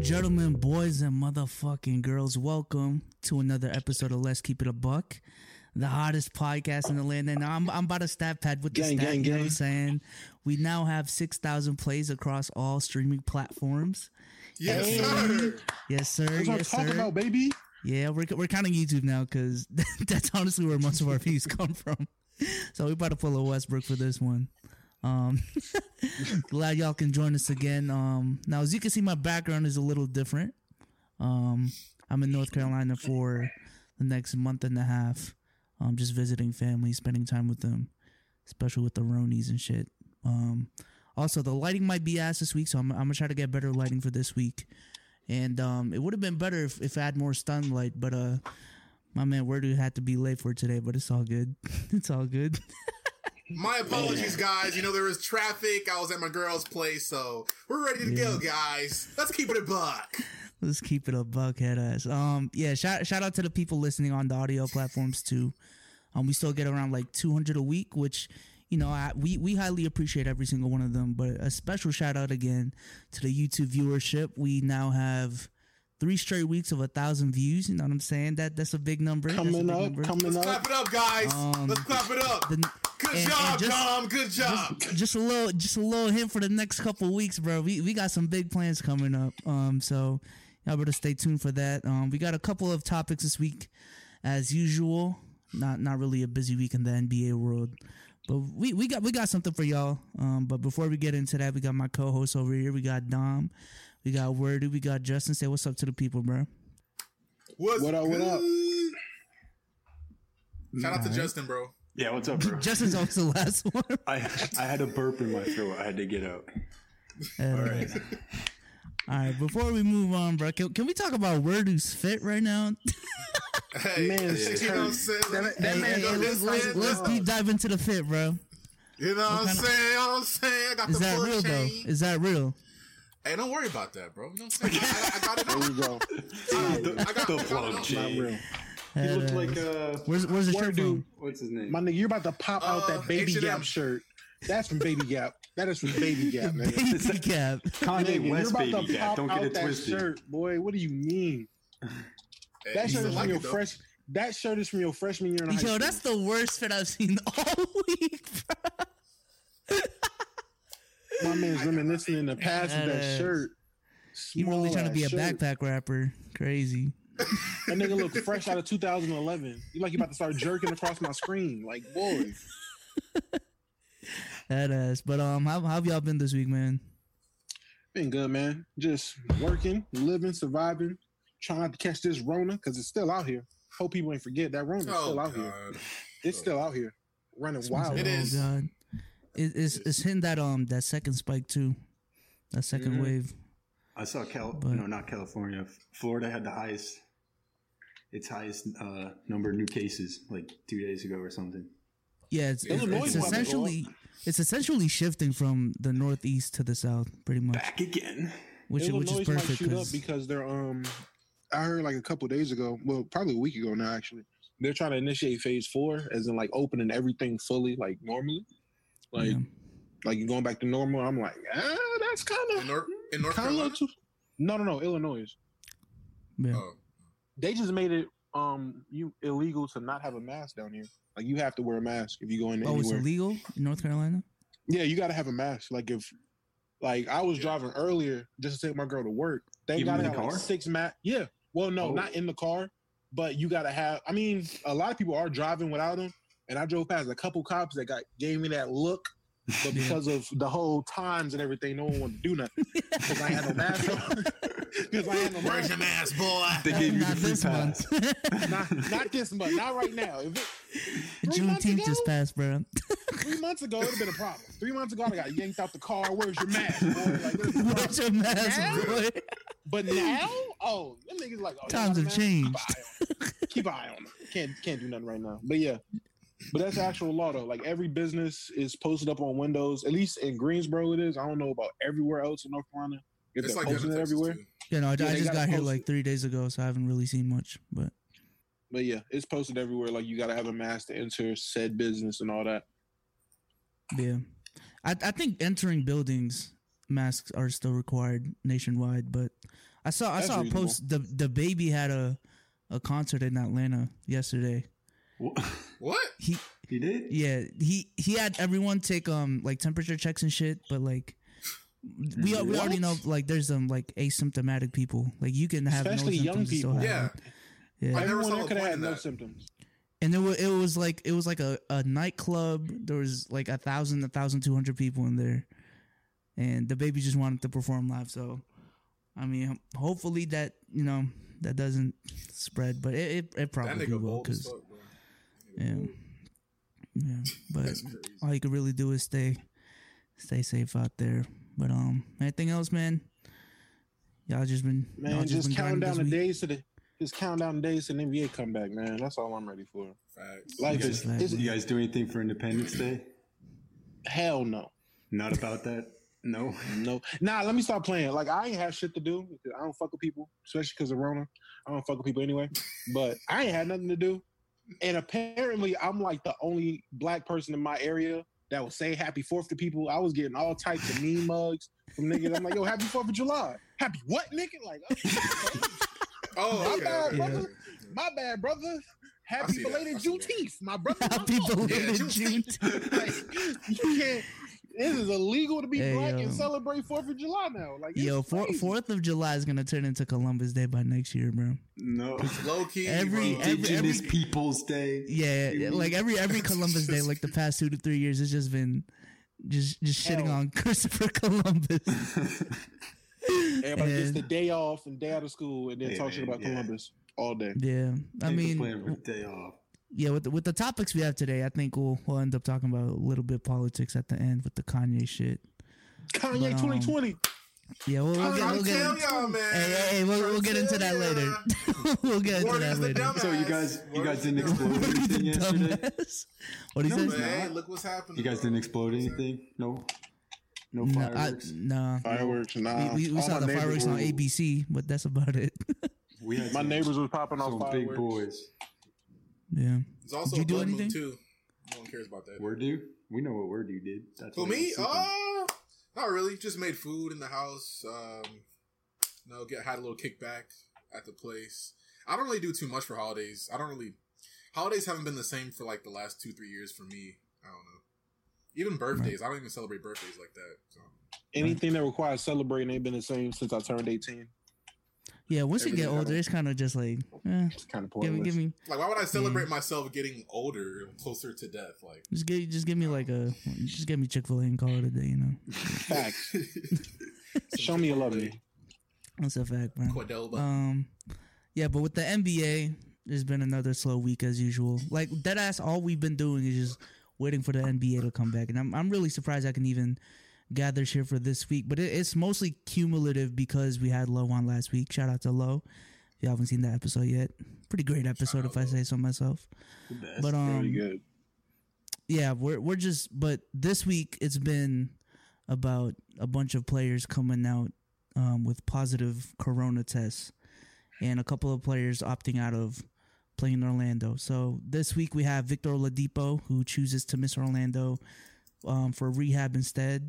gentlemen, boys and motherfucking girls, welcome to another episode of Let's Keep It a Buck, the hottest podcast in the land. And I'm about to stat pad with the stat, you know what I'm saying? We now have 6,000 plays across all streaming platforms. Yes, sir. Yes, sir. That's what I'm talking about, baby. Yeah, we're counting YouTube now because that's honestly where most of our views come from. So we about to pull a Westbrook for this one. Glad y'all can join us again. Now, as you can see, my background is a little different. I'm in North Carolina for the next month and a half. Just visiting family, spending time with them, especially with the Ronies and shit. Also, the lighting might be ass this week, so I'm gonna try to get better lighting for this week. And it would have been better if I had more sunlight, but my man Wordu had to be late for today, but it's all good. It's all good. My apologies, guys. You know, there was traffic. I was at my girl's place, so we're ready to go, guys. Let's keep it a buck. Let's keep it a buck, head ass. Shout out to the people listening on the audio platforms too. We still get around like 200 a week, which, you know, we highly appreciate every single one of them. But a special shout out again to the YouTube viewership. We now have 3 straight weeks of 1,000 views. You know what I'm saying? That's a big number. Coming up. Let's clap it up, guys. Let's clap it up. Good job, Dom. Good job. Just a little hint for the next couple weeks, bro. We got some big plans coming up. So y'all better stay tuned for that. We got a couple of topics this week, as usual. Not really a busy week in the NBA world, but we got something for y'all. But before we get into that, we got my co-host over here. We got Dom, we got Wordy, we got Justin. Say what's up to the people, bro. What up? What up? Shout out to Justin, bro. Yeah, what's up, bro? Justin's also the last one. I had a burp in my throat. I had to get out. All right. All right, before we move on, bro, can we talk about Wordu's fit right now? Hey, Man, you know what I'm saying? Let's deep dive into the fit, bro. You know what I'm saying? I got Is the that full real, chain. though? Is that real? Hey, don't worry about that, bro. You know what I'm saying? I got it. There you go. The plug chain. Not real. He looked like Where's the shirt dude? what's his name? My nigga, you're about to pop out that Baby H&M. Gap shirt. That's from Baby Gap. That is from Baby Gap, man. Baby Cap. Kanye You're West about Baby to Gap. pop Don't get out it that twisted. shirt, boy. What do you mean? Hey, That you shirt still is like from your it, though. fresh. That shirt is from your freshman year in high Yo, school. that's the worst fit I've seen all week, bro. My man's reminiscing in the past of that shirt. You really trying to be a Small-ass shirt. backpack rapper. Crazy. That nigga look fresh out of 2011. You like you about to start jerking across my screen. Like, boy. That ass. But how have y'all been this week, man? Been good, man. Just working, living, surviving, trying not to catch this Rona because it's still out here. Hope people ain't forget that Rona's still out here. It's still out here, running wild. It is. God. It's hitting that second spike too. That second wave. I saw not California. Florida had the highest number of new cases like 2 days ago or something. Yeah, it's essentially shifting from the northeast to the south, pretty much. Back again. Which is Illinois might perfect. shoot up because they're I heard like a couple days ago, well, probably a week ago now actually. They're trying to initiate phase 4, as in like opening everything fully like normally, like you're going back to normal. I'm like, that's kind of in North Carolina. No, Illinois. Yeah. Oh. They just made it you illegal to not have a mask down here. Like you have to wear a mask if you go in anywhere. It's illegal in North Carolina? Yeah, you got to have a mask. Like if, like I was driving earlier just to take my girl to work. They got to have like 6 masks. Yeah. Well, no, not in the car, but you got to have. I mean, a lot of people are driving without them, and I drove past a couple cops that gave me that look. But because of the whole times and everything, no one wanted to do nothing because I had no mask on. Where's your mask, boy? They gave you the free this pass. Not this month. Not right now. Juneteenth just passed, bro. 3 months ago, it would have been a problem. 3 months ago, I got yanked out the car. Where's your mask, boy? Like, Where's your mask, boy? But now, them niggas like, times have changed. Keep an eye on them. Can't do nothing right now. But yeah. But that's actual law though. Like every business is posted up on windows. At least in Greensboro it is. I don't know about everywhere else in North Carolina. If they're posting it everywhere. Too. You know, I just got here post like 3 days ago, so I haven't really seen much. But yeah, it's posted everywhere. Like you got to have a mask to enter said business and all that. Yeah, I think entering buildings masks are still required nationwide, but I saw a reasonable. post. The baby had a concert in Atlanta yesterday. What? He did? Yeah, he had everyone take like temperature checks and shit, but like we already know like there's like asymptomatic people. Like you can have Especially no young symptoms and still people. have Yeah. it. Yeah. I never Everyone saw there the could have point had in no that. symptoms. And it was like a nightclub. There was like 1,200 people in there, and the baby just wanted to perform live. So, I mean, hopefully that that doesn't spread, but it That probably nigga will bold as because fuck, bro. yeah. But That's crazy. all you can really do is stay safe out there. But anything else, man? Y'all just been Just counting grinding down this the week? days to the NBA comeback, man. That's all I'm ready for. Facts. Life Yes, is facts. You guys do anything for Independence Day? hell no. Not about that? No? No. Nah, let me stop playing. Like, I ain't have shit to do. I don't fuck with people, especially because of Rona. I don't fuck with people anyway. But I ain't had nothing to do. And apparently, I'm like the only black person in my area that will say Happy 4th to people. I was getting all types of meme mugs from niggas. I'm like, yo, Happy 4th of July. Happy what, nigga? Like, Oh, my okay. bad, okay. brother. My bad, brother. Happy see that. belated I see that. Juneteenth, my brother. Happy belated Juneteenth. Juneteenth. Like, you can't. This is illegal to be Hey, black yo. and celebrate 4th of July now. Like, Yo, it's crazy. 4th of July is gonna turn into Columbus Day by next year, bro. No. Low key. Every- bro. Indigenous Peoples Day. Yeah, like every Columbus Day, like the past 2 to 3 years, it's just been just shitting Hell. on Christopher Columbus. Everybody gets And- the day off and day out of school and then Hey, talk shit man, about yeah. Columbus all day. Yeah, I Plan mean, for the day off. yeah, with the topics we have today, I think we'll end up talking about a little bit politics at the end with the Kanye shit. Kanye But, 2020. Yeah, we'll I'm get telling y'all, man. hey, we'll get into that later. We'll get into that later. So you guys didn't explode anything yesterday? Dumbass. What do you No, say? man. Hey, look what's happening. You guys bro. didn't explode anything? No? No No, fireworks? no. Fireworks, nah. We All saw my the neighbors fireworks on were- ABC, but that's about it. We had My some- neighbors was popping off some fireworks. big boys. Yeah. It's also Did you a do blood moon, anything? too. No one cares about that. Wordu? We know what Wordu did. That's Who, what me? was secret. Not really. Just made food in the house. Had a little kickback at the place. I don't really do too much for holidays. Holidays haven't been the same for like the last 2-3 years for me. I don't know. Even birthdays. I don't even celebrate birthdays like that. So. Anything that requires celebrating ain't been the same since I turned 18. Yeah, once you get Everything older, got- it's kind of just like, It's kind of pointless. give me, Like, why would I celebrate myself getting older, closer to death? Like, just give me like just give me Chick-fil-A and call it a day, you know. Facts. Show me you love me. That's a fact, bro. Cordoba. Yeah, but with the NBA, there's been another slow week as usual. Like deadass, all we've been doing is just waiting for the NBA to come back, and I'm really surprised I can even gather shit for this week. But it's mostly cumulative because we had Low on last week. Shout out to Low. If you haven't seen that episode yet, pretty great episode if I say so myself. The best. But Very good. yeah, we're just. But this week it's been about a bunch of players coming out with positive corona tests, and a couple of players opting out of playing in Orlando. So this week we have Victor Oladipo, who chooses to miss Orlando for rehab instead.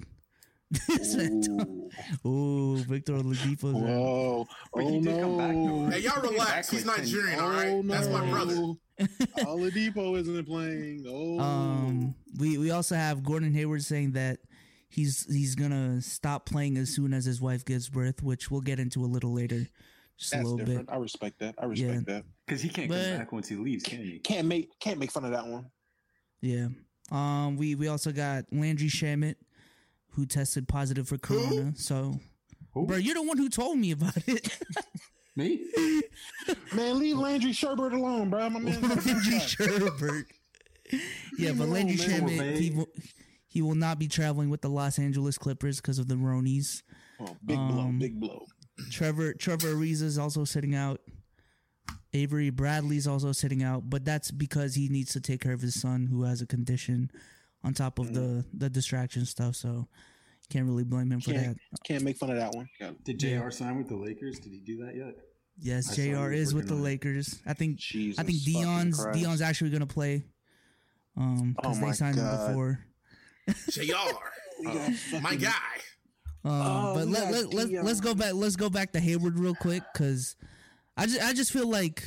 Oh, Victor Oladipo's out. Whoa. But he Oh did come back, though. no. Hey, y'all relax. He's Nigerian, all right? Oh, no. That's my brother. Oladipo isn't playing. Oh. We also have Gordon Hayward saying that he's gonna stop playing as soon as his wife gives birth, which we'll get into a little later, just That's a little different. bit. I respect that. I respect that. Because he can't But- come back once he leaves, can he? Can't make fun of that one. Yeah. We also got Landry Shamet, who tested positive for corona. So, Who? bro, you're the one who told me about it. Me? Man, leave Landry Sherbert alone, bro. My man. Landry Sherbert. Yeah, but him Landry alone, man. Shamet, he will not be traveling with the Los Angeles Clippers because of the Ronies. Oh, big blow. Trevor Ariza is also sitting out. Avery Bradley's also sitting out, but that's because he needs to take care of his son who has a condition on top of the distraction stuff. So can't really blame him for that. Can't make fun of that one. Did JR sign with the Lakers? Did he do that yet? Yes, I saw JR he was is with the working on it. Lakers. I think Jesus Dion's fucking Christ. actually gonna play. Because Oh they my signed him God. before. JR. My guy. But let's go back. Let's go back to Hayward real quick because I just feel like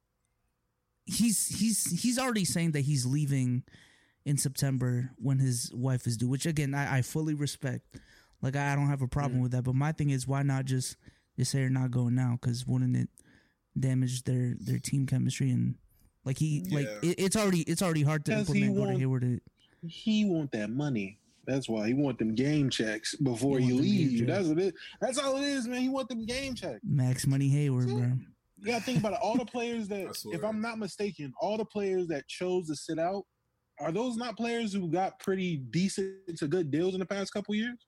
he's already saying that he's leaving in September when his wife is due, which again I fully respect. Like I don't have a problem with that. But my thing is, why not just say you're not going now? Because wouldn't it damage their team chemistry and like it's already hard to implement Gordon Hayward. He want that money. That's why he want them game checks before you leave. That's what it. That's all it is, man. He want them game checks. Max Money Hayward, bro. You gotta think about it. All the players that, if I'm not mistaken, all the players that chose to sit out, are those not players who got pretty decent to good deals in the past couple years?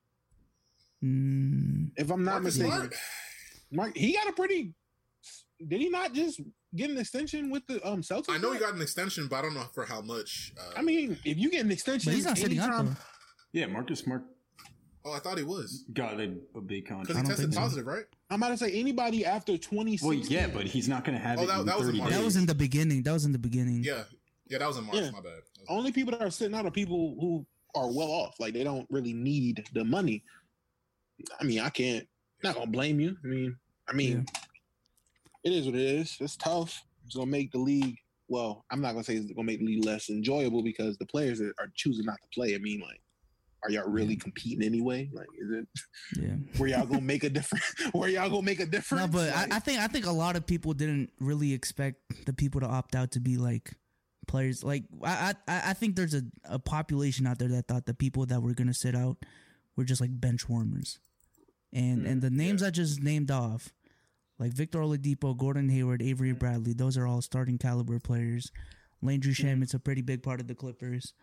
If I'm not mistaken, Mark, he got a pretty. Did he not just get an extension with the Celtics? I know he got an extension, but I don't know for how much. I mean, if you get an extension, but he's not sitting out. Yeah, Marcus Smart. Oh, I thought he was. Got a big contract. Because he tested positive, right? I'm about to say anybody after 2016. Well, yeah, but he's not going to have it in 30 days. That was in the beginning. Yeah, that was in March. My bad. Only people that are sitting out are people who are well off. Like, they don't really need the money. I mean, not going to blame you. I mean, it is what it is. It's tough. It's going to make the league, well, I'm not going to say it's going to make the league less enjoyable because the players that are choosing not to play, are y'all really competing anyway? Like, is it? Yeah. Where y'all gonna make a difference? No, but like, I think a lot of people didn't really expect the people to opt out to be like players. Like, I think there's a population out there that thought the people that were gonna sit out were just like bench warmers, and the names I just named off, like Victor Oladipo, Gordon Hayward, Avery Bradley, those are all starting caliber players. Landry Shamet's a pretty big part of the Clippers.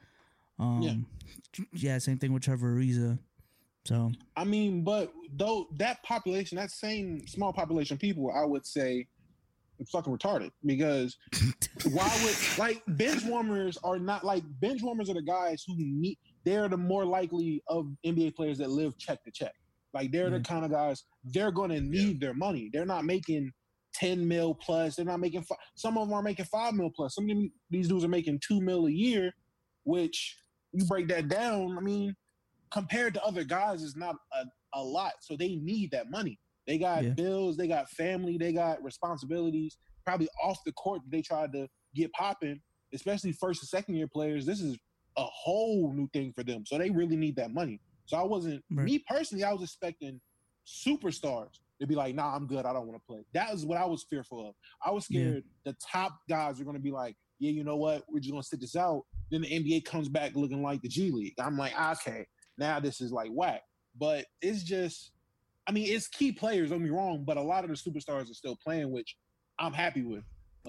Same thing with Trevor Ariza. So but though that population, that same small population of people, I would say, it's fucking retarded because why would bench warmers are not bench warmers are the guys who they're the more likely of NBA players that live check to check. Like they're the kind of guys they're going to need their money. They're not making 10 mil plus. They're not making some of them are making 5 mil plus. Some of these dudes are making 2 mil a year, which you break that down, compared to other guys, it's not a lot. So they need that money. They got bills, they got family, they got responsibilities. Probably off the court, they tried to get popping, especially first and second year players. This is a whole new thing for them. So they really need that money. So me personally, I was expecting superstars to be like, nah, I'm good. I don't want to play. That is what I was fearful of. I was scared the top guys are going to be like, yeah, you know what? We're just going to sit this out. Then the NBA comes back looking like the G League. I'm like, okay, now this is like whack. But it's just, it's key players, don't be wrong, but a lot of the superstars are still playing, which I'm happy with.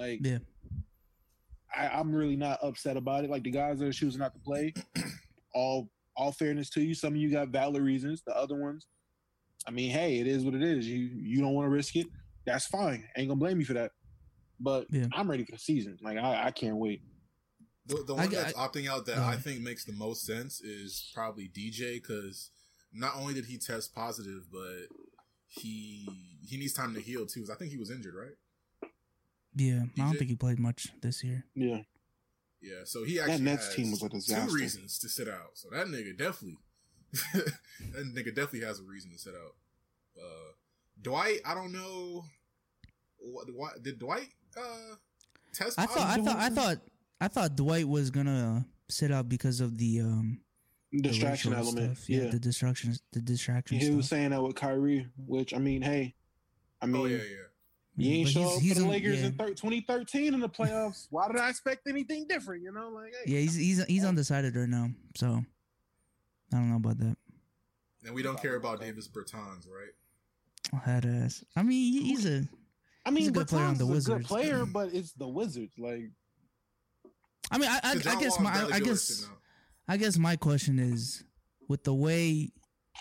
I'm really not upset about it. Like the guys that are choosing not to play, all fairness to you, some of you got valid reasons. The other ones, hey, it is what it is. You don't want to risk it. That's fine. Ain't gonna blame you for that. But I'm ready for the season. Like I can't wait. The one that's opting out that I think makes the most sense is probably DJ because not only did he test positive, but he needs time to heal too. Because I think he was injured, right? Yeah, DJ? I don't think he played much this year. Yeah, So he actually that Nets team was a disaster. 2 reasons to sit out. So that nigga definitely, has a reason to sit out. Dwight, I don't know. What did Dwight test positive? I thought Dwight was gonna sit out because of the distraction element. Stuff. Yeah, the distraction. He was saying that with Kyrie, which you ain't show up for the Lakers in 2013 in the playoffs. Why did I expect anything different? Hey. Yeah, he's undecided right now, so I don't know about that. And we don't care about Davis Bertans, right? Head ass. He's a good player on the Wizards. A good player, but it's the Wizards. I guess my question is, with the way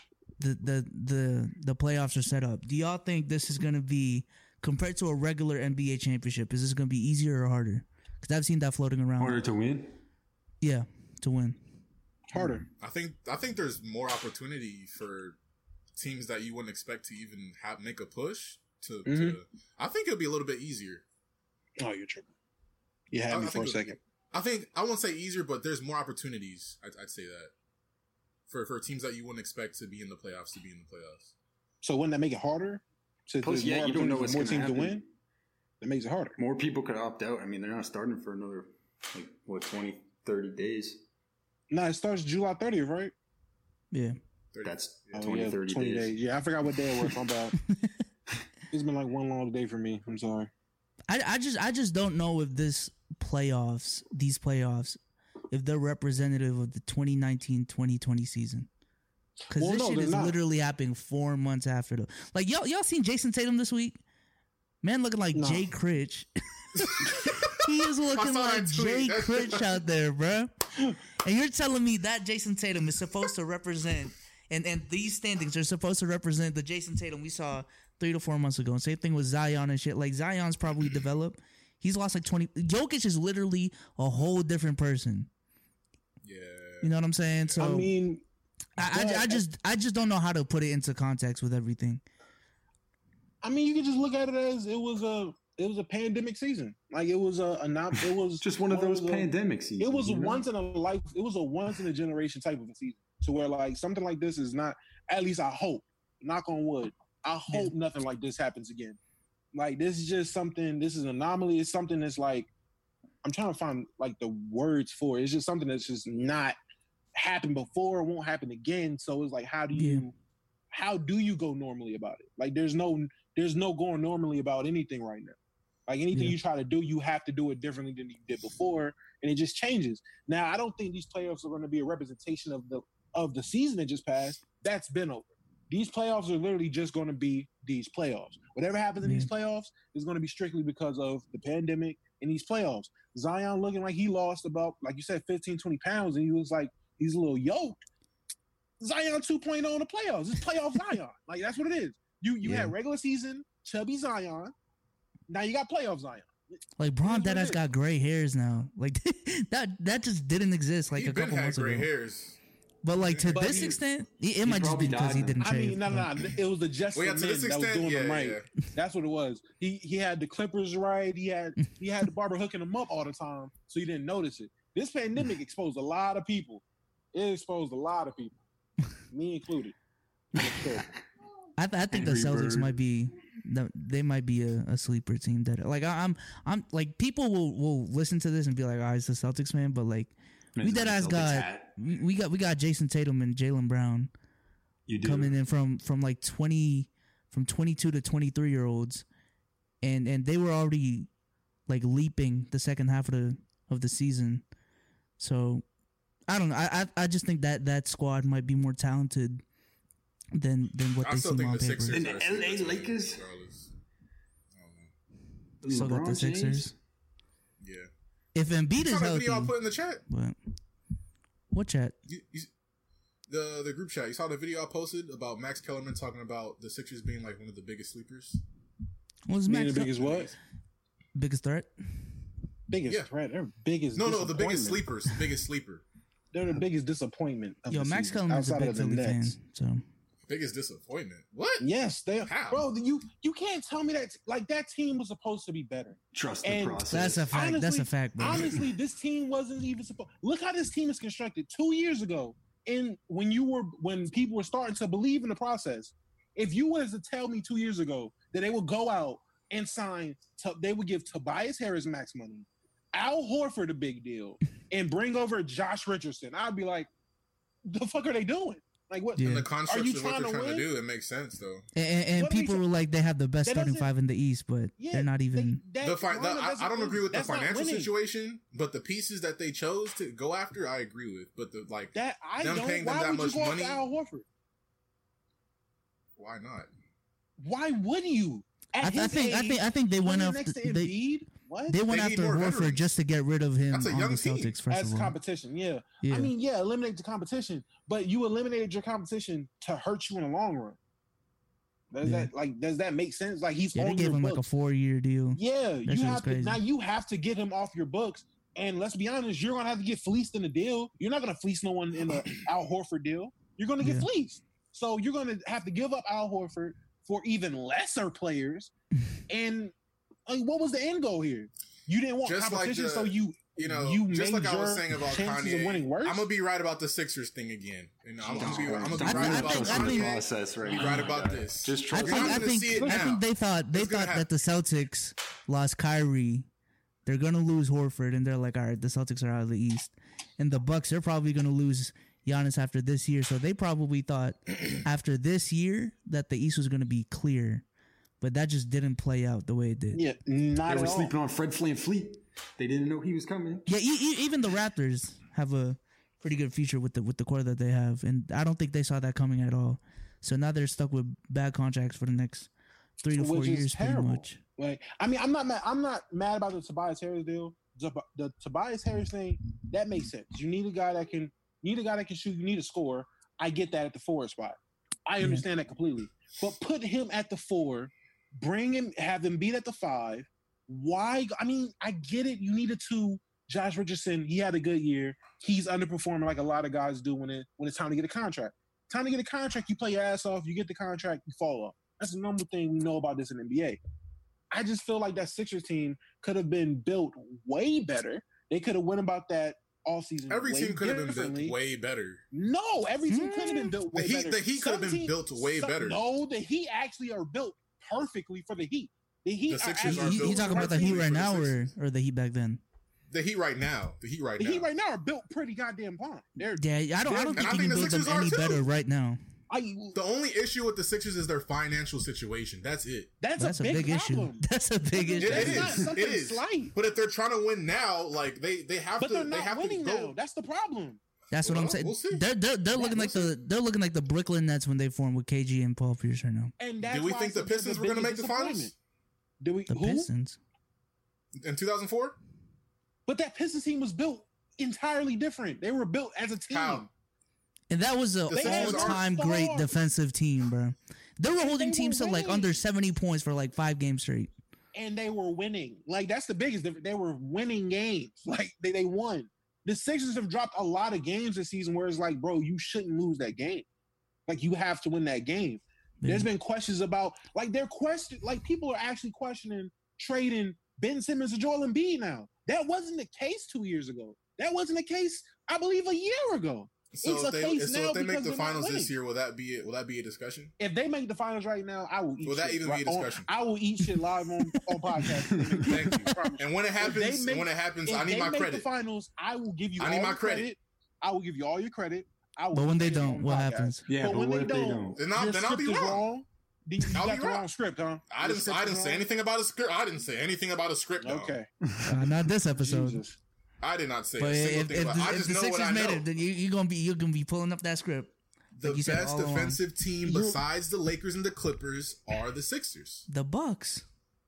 the playoffs are set up, do y'all think this is going to be, compared to a regular NBA championship, is this going to be easier or harder? Because I've seen that floating around. Harder to win? Yeah, to win. Harder. I think there's more opportunity for teams that you wouldn't expect to even make a push to I think it'll be a little bit easier. Oh, you're tripping. You had me for a second. I won't say easier, but there's more opportunities. I'd say that. for teams that you wouldn't expect to be in the playoffs to be in the playoffs. So wouldn't that make it harder? Plus, yeah, you don't know what's more teams to win. That makes it harder. More people could opt out. I mean, they're not starting for another 20, 30 days. No, it starts July 30th, right? Yeah. That's 20 30 days. Yeah, I forgot what day it was. My bad. It's been like one long day for me. I'm sorry. I just don't know if these playoffs, if they're representative of the 2019-2020 season. Because this shit is literally happening 4 months after the. Like, y'all seen Jason Tatum this week? Man looking like Jay Critch. He is looking like Jay Critch out there, bro. And you're telling me that Jason Tatum is supposed to represent, and these standings are supposed to represent the Jason Tatum we saw 3 to 4 months ago. And same thing with Zion and shit. Like, Zion's probably developed. He's lost like 20. Jokic is literally a whole different person. Yeah. You know what I'm saying? So I mean, I just don't know how to put it into context with everything. I mean, you can just look at it as it was a pandemic season. Like it was it was just one of those pandemic seasons. It was once in a once in a generation type of a season. To where like something like this is not, at least I hope, knock on wood, I hope nothing like this happens again. Like this is just something, this is an anomaly. It's something that's like, I'm trying to find like the words for it. It's just something that's just not happened before, won't happen again. So it's like, how do you go normally about it? Like there's no going normally about anything right now. Like anything you try to do, you have to do it differently than you did before, and it just changes. Now, I don't think these playoffs are going to be a representation of the season that just passed. That's been over. These playoffs are literally just going to be these playoffs. Whatever happens in these playoffs is going to be strictly because of the pandemic and these playoffs. Zion looking like he lost about, like you said, 15, 20 pounds, and he was like, he's a little yoked. Zion 2.0 in the playoffs. It's playoff Zion. Like, that's what it is. You had regular season, chubby Zion. Now you got playoff Zion. Like, Bron Deadass got gray hairs now. Like, that just didn't exist like a couple months ago. Gray hairs. But like to this extent, it might just be because he didn't shave. I mean, no. It was the Justin that was doing him right. Yeah. That's what it was. He had the clippers right. He had the barber hooking him up all the time, so you didn't notice it. This pandemic exposed a lot of people. It exposed a lot of people, me included. I think the Celtics might be. They might be a sleeper team that like I'm like people will listen to this and be like, oh, it's the Celtics fan, but like we got Jason Tatum and Jaylen Brown coming in from 22 to 23 year olds, and they were already like leaping the second half of the season. So I don't know. I just think that squad might be more talented than what they seem on paper. And the LA Lakers. So got the Sixers. Yeah. If Embiid is healthy, video I put in the chat. What chat? The group chat. You saw the video I posted about Max Kellerman talking about the Sixers being like one of the biggest sleepers. What was Max? The biggest what? Biggest threat. Biggest threat. They're biggest. No, the biggest sleepers. Biggest sleeper. They're the biggest disappointment. Max Kellerman's a big Philly fan. So. Biggest disappointment. What? Yes, they. Bro, you can't tell me that. Like that team was supposed to be better. Trust the process. That's a fact. Honestly, that's a fact, bro. Honestly, this team wasn't even supposed. Look how this team is constructed 2 years ago, and when people were starting to believe in the process. If you was to tell me 2 years ago that they would go out and sign, they would give Tobias Harris max money, Al Horford a big deal, and bring over Josh Richardson, I'd be like, the fuck are they doing? Like what? Yeah. In the construct of what they're trying to do, it makes sense though. And people were like, they have the best starting five in the East, but they're not even. I don't agree with the financial situation, but the pieces that they chose to go after, I agree with. But paying them that much money. Al Horford? Why not? Why would you? I think they went after Embiid. What? They went after Horford just to get rid of him on the Celtics. First as of all, competition, yeah. I mean, eliminate the competition, but you eliminated your competition to hurt you in the long run. Does that make sense? Like he's they gave him like a 4-year deal. Yeah, you have to get him off your books. And let's be honest, you're gonna have to get fleeced in the deal. You're not gonna fleece no one in the Al Horford deal. You're gonna get fleeced. So you're gonna have to give up Al Horford for even lesser players. And like, what was the end goal here? You didn't want competition, so you just like I was saying about Kanye, I'm gonna be right about the Sixers thing again. And I'm gonna be right about Kanye. Process right now. Be right about this. Just I think they thought that the Celtics lost Kyrie. They're gonna lose Horford, and they're like, all right, the Celtics are out of the East, and the Bucks, they're probably gonna lose Giannis after this year. So they probably thought after this year that the East was gonna be clear, but that just didn't play out the way it did. Yeah, they were sleeping on Fred VanVleet. They didn't know he was coming. Yeah, even the Raptors have a pretty good future with the core that they have, and I don't think they saw that coming at all. So now they're stuck with bad contracts for the next 3 to 4 years, pretty much. Like, I mean, I'm not mad about the Tobias Harris deal. The Tobias Harris thing, that makes sense. You need a guy that can shoot. You need a scorer. I get that at the 4 spot. I understand that completely. But put him at the 4, bring him, have him beat at the 5. Why? I mean, I get it. You need a 2. Josh Richardson, he had a good year. He's underperforming like a lot of guys do when it's time to get a contract. Time to get a contract, you play your ass off. You get the contract, you fall off. That's the number thing we know about this in the NBA. I just feel like that Sixers team could have been built way better. They could have went about that all season. Every team could have been built way better. No, every team could have been built way better. The Heat could have been built way better. No, the Heat actually are built perfectly for the Heat. The Heat you talking about the Heat right now or the Heat back then? The Heat right now. The Heat right now are built pretty goddamn fine. I don't think you can build them any better right now. The only issue with the Sixers is their financial situation. That's it. That's a big issue. That's a big issue. It is. Slight. But if they're trying to win now, like they have but to. They're not winning now. That's the problem. That's what I'm saying. We'll see. They're looking like the Brooklyn Nets when they formed with KG and Paul Pierce right now. And did we think the Pistons were going to make the finals? Did we? The Pistons in 2004. But that Pistons team was built entirely different. They were built as a team. How? And that was an all-time great defensive team, bro. They were holding teams to like under 70 points for like 5 games straight. And they were winning. Like, that's the biggest difference. They were winning games. Like, they won. The Sixers have dropped a lot of games this season where it's like, bro, you shouldn't lose that game. Like, you have to win that game. Yeah. There's been questions about, like, people are actually questioning trading Ben Simmons to Joel Embiid now. That wasn't the case 2 years ago. That wasn't the case, I believe, a year ago. So if they make the finals this year, will that be it? Will that be a discussion? If they make the finals right now, I will eat. Will that even be a discussion? I will eat shit live on podcast. Thank you. And when it happens, I need my credit. The finals, I will give you. I need my credit. I will give you all your credit. But when they don't, what happens? Yeah, but when they don't, then I'll be wrong. You got the wrong script, huh? I didn't say anything about a script. I didn't say anything about a script. Okay, not this episode. Jesus. I did not say a single thing about it. I just know what I know. You're gonna be pulling up that script. The best defensive team besides the Lakers and the Clippers are the Sixers. The Bucks.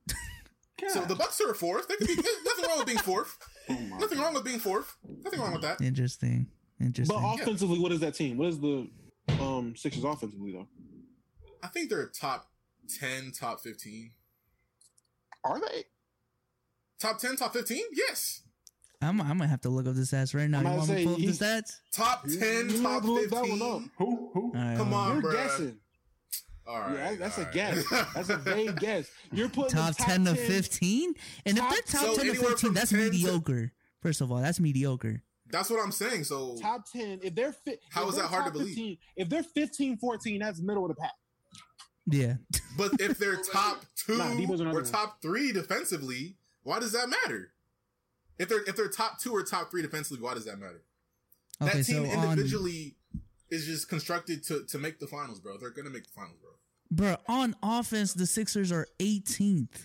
So the Bucks are 4th. They could be nothing wrong with being 4th. Nothing wrong with being 4th. Nothing wrong with that. Interesting. But offensively, what is that team? What is the Sixers offensively though? I think they're top 10, top 15. Are they? Top 10, top 15? Yes. I might have to look up the stats right now. You want me to pull up the stats? Top 10, top 15. Who? Right, come on, you're bro. Guessing. All right. Yeah, that's a guess. That's a vague guess. You're putting top 10 to 15? And if they're top 10 to 15, that's mediocre. First of all, that's mediocre. That's what I'm saying. So top 10, if they're how is that hard to believe? 15, if they're 15, 14, that's middle of the pack. Yeah. But if they're top 2 or top 3 defensively, why does that matter? If they're top 2 or top 3 defensively, why does that matter? Okay, that team individually is just constructed to make the finals, bro. They're gonna make the finals, bro. Bro, on offense, the Sixers are 18th.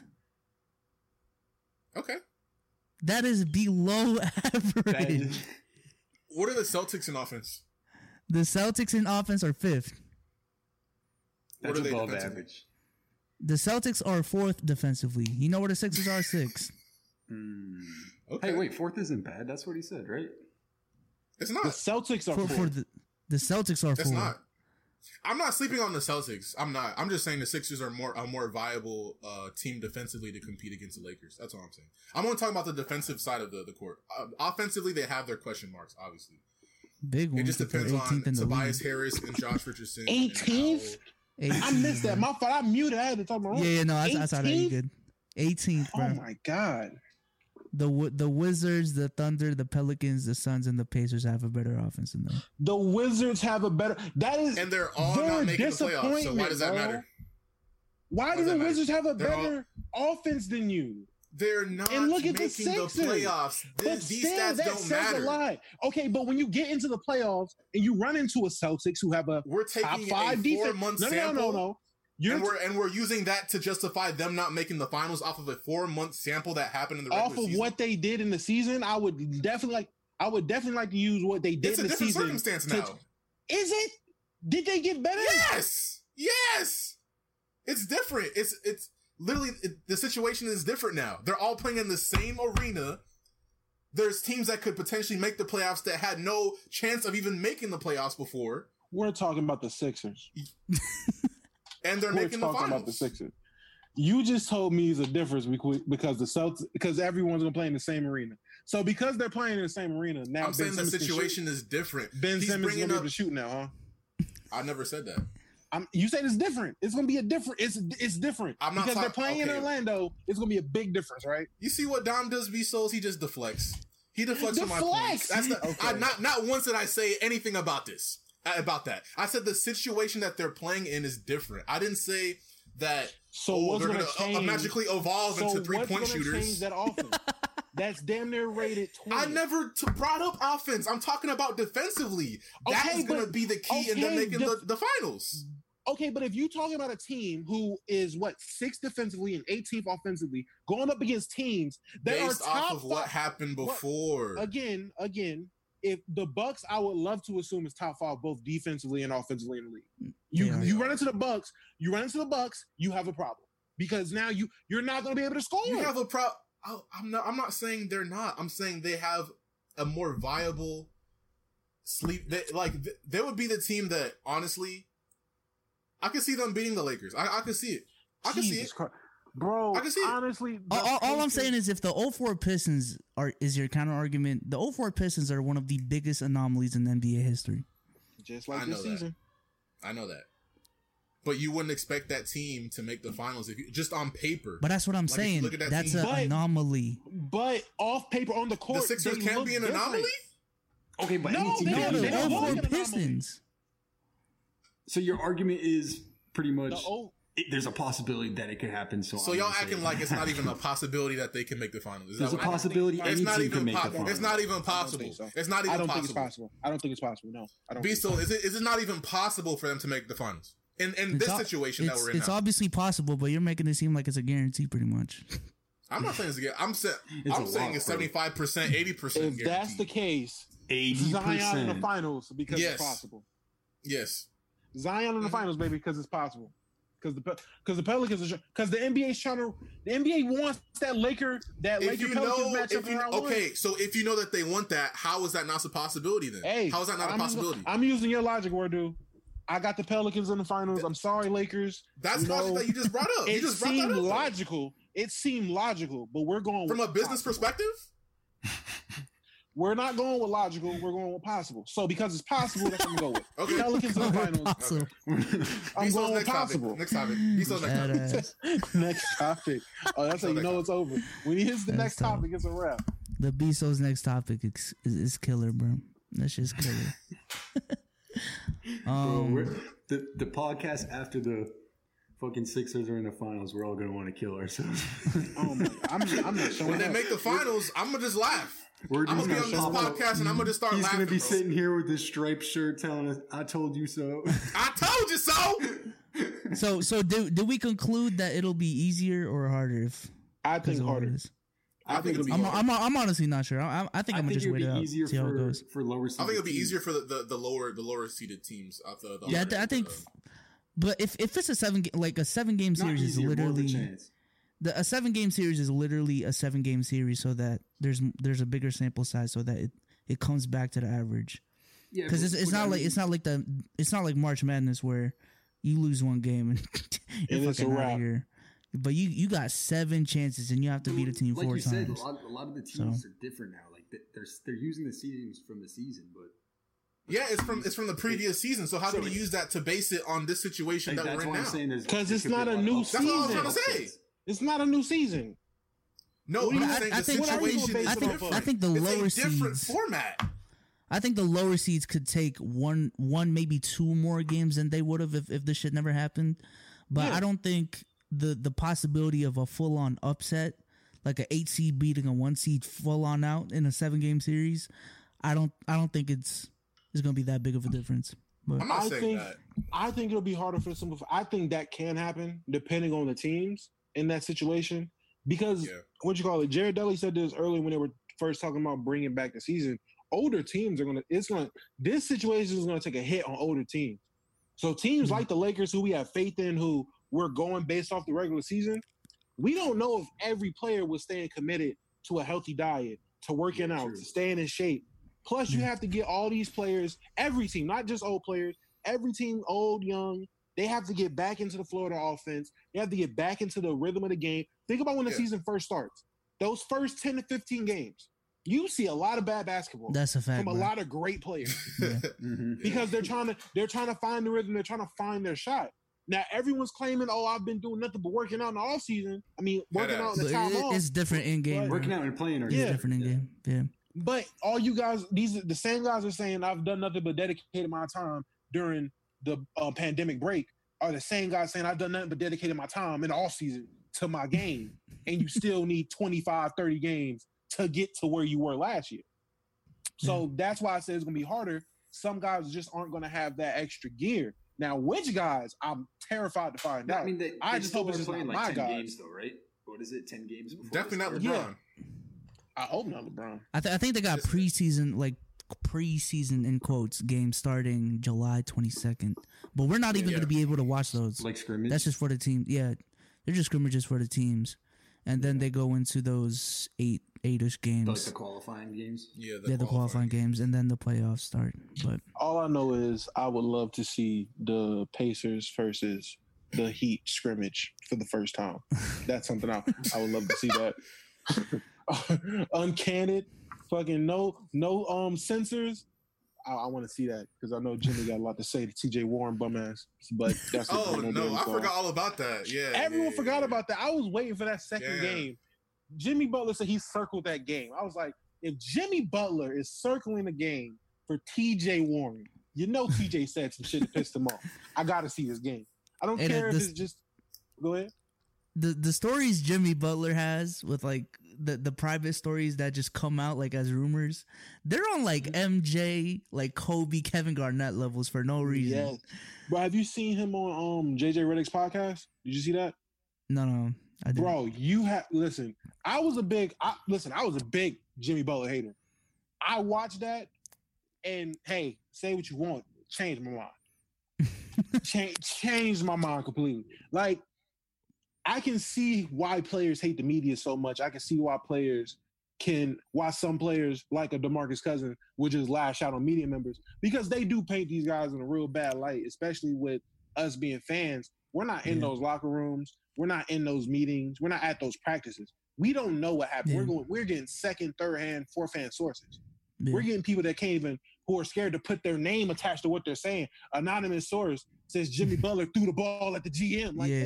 Okay. That is below average. What are the Celtics in offense? The Celtics in offense are 5th. That's above average. The Celtics are 4th defensively. You know where the Sixers are? 6th. Okay. Hey, wait, 4th isn't bad. That's what he said, right? It's not. The Celtics are 4th. The Celtics are 4th. It's not. I'm not sleeping on the Celtics. I'm not. I'm just saying the Sixers are a more viable team defensively to compete against the Lakers. That's all I'm saying. I'm only talking about the defensive side of the court. Offensively, they have their question marks, obviously. Big one. It just depends on Tobias Harris and Josh Richardson. 18th? I missed that. My fault. I muted. I had to talk about Yeah, no, I saw that. You good. 18th, bro. Oh, my God. The Wizards, the Thunder, the Pelicans, the Suns, and the Pacers have a better offense than them. The Wizards have a better. That is, and they're all not making the playoffs. So why does that matter? Why do the Wizards have a better offense than you? They're not and look at making the playoffs. These stats don't matter. A lot. Okay, but when you get into the playoffs and you run into a Celtics who have a top 5 defense, 4-month sample. No. And we're using that to justify them not making the finals off of a 4-month sample that happened in the regular season. Off of what they did in the season, I would definitely like to use what they did in the season. It's a different circumstance now. Is it? Did they get better? Yes. It's different. It's literally the situation is different now. They're all playing in the same arena. There's teams that could potentially make the playoffs that had no chance of even making the playoffs before. We're talking about the Sixers. And they're making the finals. About the Sixers. You just told me it's a difference because the Celtics, because everyone's gonna play in the same arena. So because they're playing in the same arena now, I'm saying the situation is different. Ben Simmons is gonna be able to shoot now, huh? I never said that. You said it's different. It's gonna be a different. It's different. I'm not because they're playing in Orlando. It's gonna be a big difference, right? You see what Dom does, Vsauce? He just deflects. He deflects from my points. That's not once did I say anything about this. About that, I said the situation that they're playing in is different. I didn't say that. So they're going to magically evolve into 3-point shooters. Change that offense? That's damn near rated 20. I never brought up offense. I'm talking about defensively. That is going to be the key in them making the finals. Okay, but if you're talking about a team who is 6th defensively and 18th offensively, going up against teams that based are top off of what happened before. Again. If the Bucks, I would love to assume is top 5 both defensively and offensively in the league. You run into the Bucks, you have a problem because now you're not going to be able to score. You have a problem. I'm not saying they're not. I'm saying they have a more viable sleep. They would be the team that honestly, I could see them beating the Lakers. I could see it. I could see it. Bro, I can see it. Honestly, all I'm saying is if the 04 Pistons is your counter argument, the 04 Pistons are one of the biggest anomalies in NBA history. Just like this season. I know that. But you wouldn't expect that team to make the finals if just on paper. But that's what I'm saying. That's an anomaly. But off paper on the court, the Sixers can be an anomaly? Okay, but the 04 Pistons. So your argument is pretty much there's a possibility that it could happen. So y'all acting like it's not even a possibility that they can make the finals. There's a possibility it's not even possible. It's not even possible. It's not even I don't think it's possible. I don't think it's possible. No, I don't. Is it not even possible for them to make the finals in this situation that we're in? It's obviously possible, but you're making it seem like it's a guarantee, pretty much. I'm not saying it's a guarantee. I'm saying it's 75%, 80%. If that's the case, 80%. Zion in the finals because it's possible. Yes, Zion in the finals, baby, because it's possible. Because the Pelicans are because the NBA wants that Laker Pelicans matchup. Okay, so if you know that they want that, how is that not a possibility then? Hey, how is that not a possibility? I'm using your logic, Wardu. I got the Pelicans in the finals. I'm sorry, Lakers. That's logic that you just brought up. It seemed logical. It seemed logical, but we're going from a business perspective. We're not going with logical. We're going with possible. So because it's possible, that's what I'm going with. Okay. Pelicans in the finals. Okay. I'm going with possible. Next topic. Next topic. Oh, that's how you know it's over. When he hits the next topic, it's a wrap. The Bezos next topic is killer, bro. That's just killer. Bro, the podcast after the fucking Sixers are in the finals, we're all gonna want to kill ourselves. Oh my! I'm not showing. When they make the finals, I'm gonna just laugh. I'm gonna be on this podcast and I'm gonna just start laughing. He's gonna be sitting here with this striped shirt telling us, "I told you so." I told you so. So do we conclude that it'll be easier or harder? I think harder. I think it'll be I'm honestly not sure. I think I'm gonna just wait it out. See how it goes. For lower seeded I think it'll be easier for the lower seeded teams. I think. But if it's a 7-game series is literally a 7-game series is literally a 7-game series, so that there's a bigger sample size, so that it comes back to the average. Yeah, because it's not like March Madness where you lose one game and you're fucking out of here. But you got 7 chances and you have to beat a team 4 times. Like you said, a lot of the teams are different now. Like they're using the seedings from the season, but. Yeah, it's from the previous season. So how do you use that to base it on this situation that we're in now? Because it's not a new season. That's what I was trying to say. It's not a new season. No, I think the lower different seeds format. I think the lower seeds could take one, maybe two more games than they would have if this shit never happened. But I don't think the possibility of a full on upset, like an 8 seed beating a 1 seed full on out in a 7-game series, I don't think it's gonna be that big of a difference. But I'm not saying that. I think it'll be harder for some. I think that can happen depending on the teams in that situation. Because Jared Dudley said this earlier when they were first talking about bringing back the season. Older teams this situation is gonna take a hit on older teams. So teams like the Lakers, who we have faith in, who we're going based off the regular season, we don't know if every player was staying committed to a healthy diet, to working out, to staying in shape. Plus, you have to get all these players, every team, not just old players, every team, old, young, they have to get back into the flow of the offense. They have to get back into the rhythm of the game. Think about when the season first starts. Those first 10 to 15 games, you see a lot of bad basketball. That's a fact, from a lot of great players. Because they're trying to find the rhythm. They're trying to find their shot. Now everyone's claiming, "Oh, I've been doing nothing but working out in the off season." I mean, working out in the time off. It's different in game. Working out and playing are different in game. Yeah. But all you guys, the same guys are saying, "I've done nothing but dedicated my time during the pandemic break," are the same guys saying, "I've done nothing but dedicated my time in the off season to my game," and you still need 25, 30 games to get to where you were last year. So that's why I said it's going to be harder. Some guys just aren't going to have that extra gear. Now, which guys, I'm terrified to find out. I mean, I just hope it's just playing not like my 10 guys. games, though, right? What is it, 10 games before? Definitely not LeBron. Yeah. I hope not LeBron. I think they got preseason in quotes games starting July 22nd. But we're not even going to be able to watch those. Like scrimmage? That's just for the team. Yeah, they're just scrimmages for the teams. And then they go into those eight-ish games. Like the qualifying games? Yeah, the qualifying games. And then the playoffs start. But all I know is I would love to see the Pacers versus the Heat scrimmage for the first time. That's something I would love to see that. Uncanned, fucking no censors. I want to see that because I know Jimmy got a lot to say to TJ Warren bum ass. But that's I forgot all about that. Yeah, everyone forgot about that. I was waiting for that second game. Jimmy Butler said he circled that game. I was like, if Jimmy Butler is circling the game for TJ Warren, you know TJ said some shit that pissed him off. I got to see this game. I don't care if it's just. Go ahead. The stories Jimmy Butler has with like the private stories that just come out like as rumors, they're on like MJ, like Kobe, Kevin Garnett levels for no reason. Yeah. But have you seen him on JJ Redick's podcast? Did you see that? No, I didn't. Bro, you have listen. I was a big Jimmy Butler hater. I watched that, and hey, say what you want, change my mind. Change my mind completely. Like, I can see why players hate the media so much. I can see why some players like a DeMarcus Cousins would just lash out on media members because they do paint these guys in a real bad light, especially with us being fans. We're not in those locker rooms. We're not in those meetings. We're not at those practices. We don't know what happened. Yeah. We're getting second, third hand, fourth hand sources. Yeah. We're getting people that can't even, who are scared to put their name attached to what they're saying. Anonymous source says Jimmy Butler threw the ball at the GM. Like,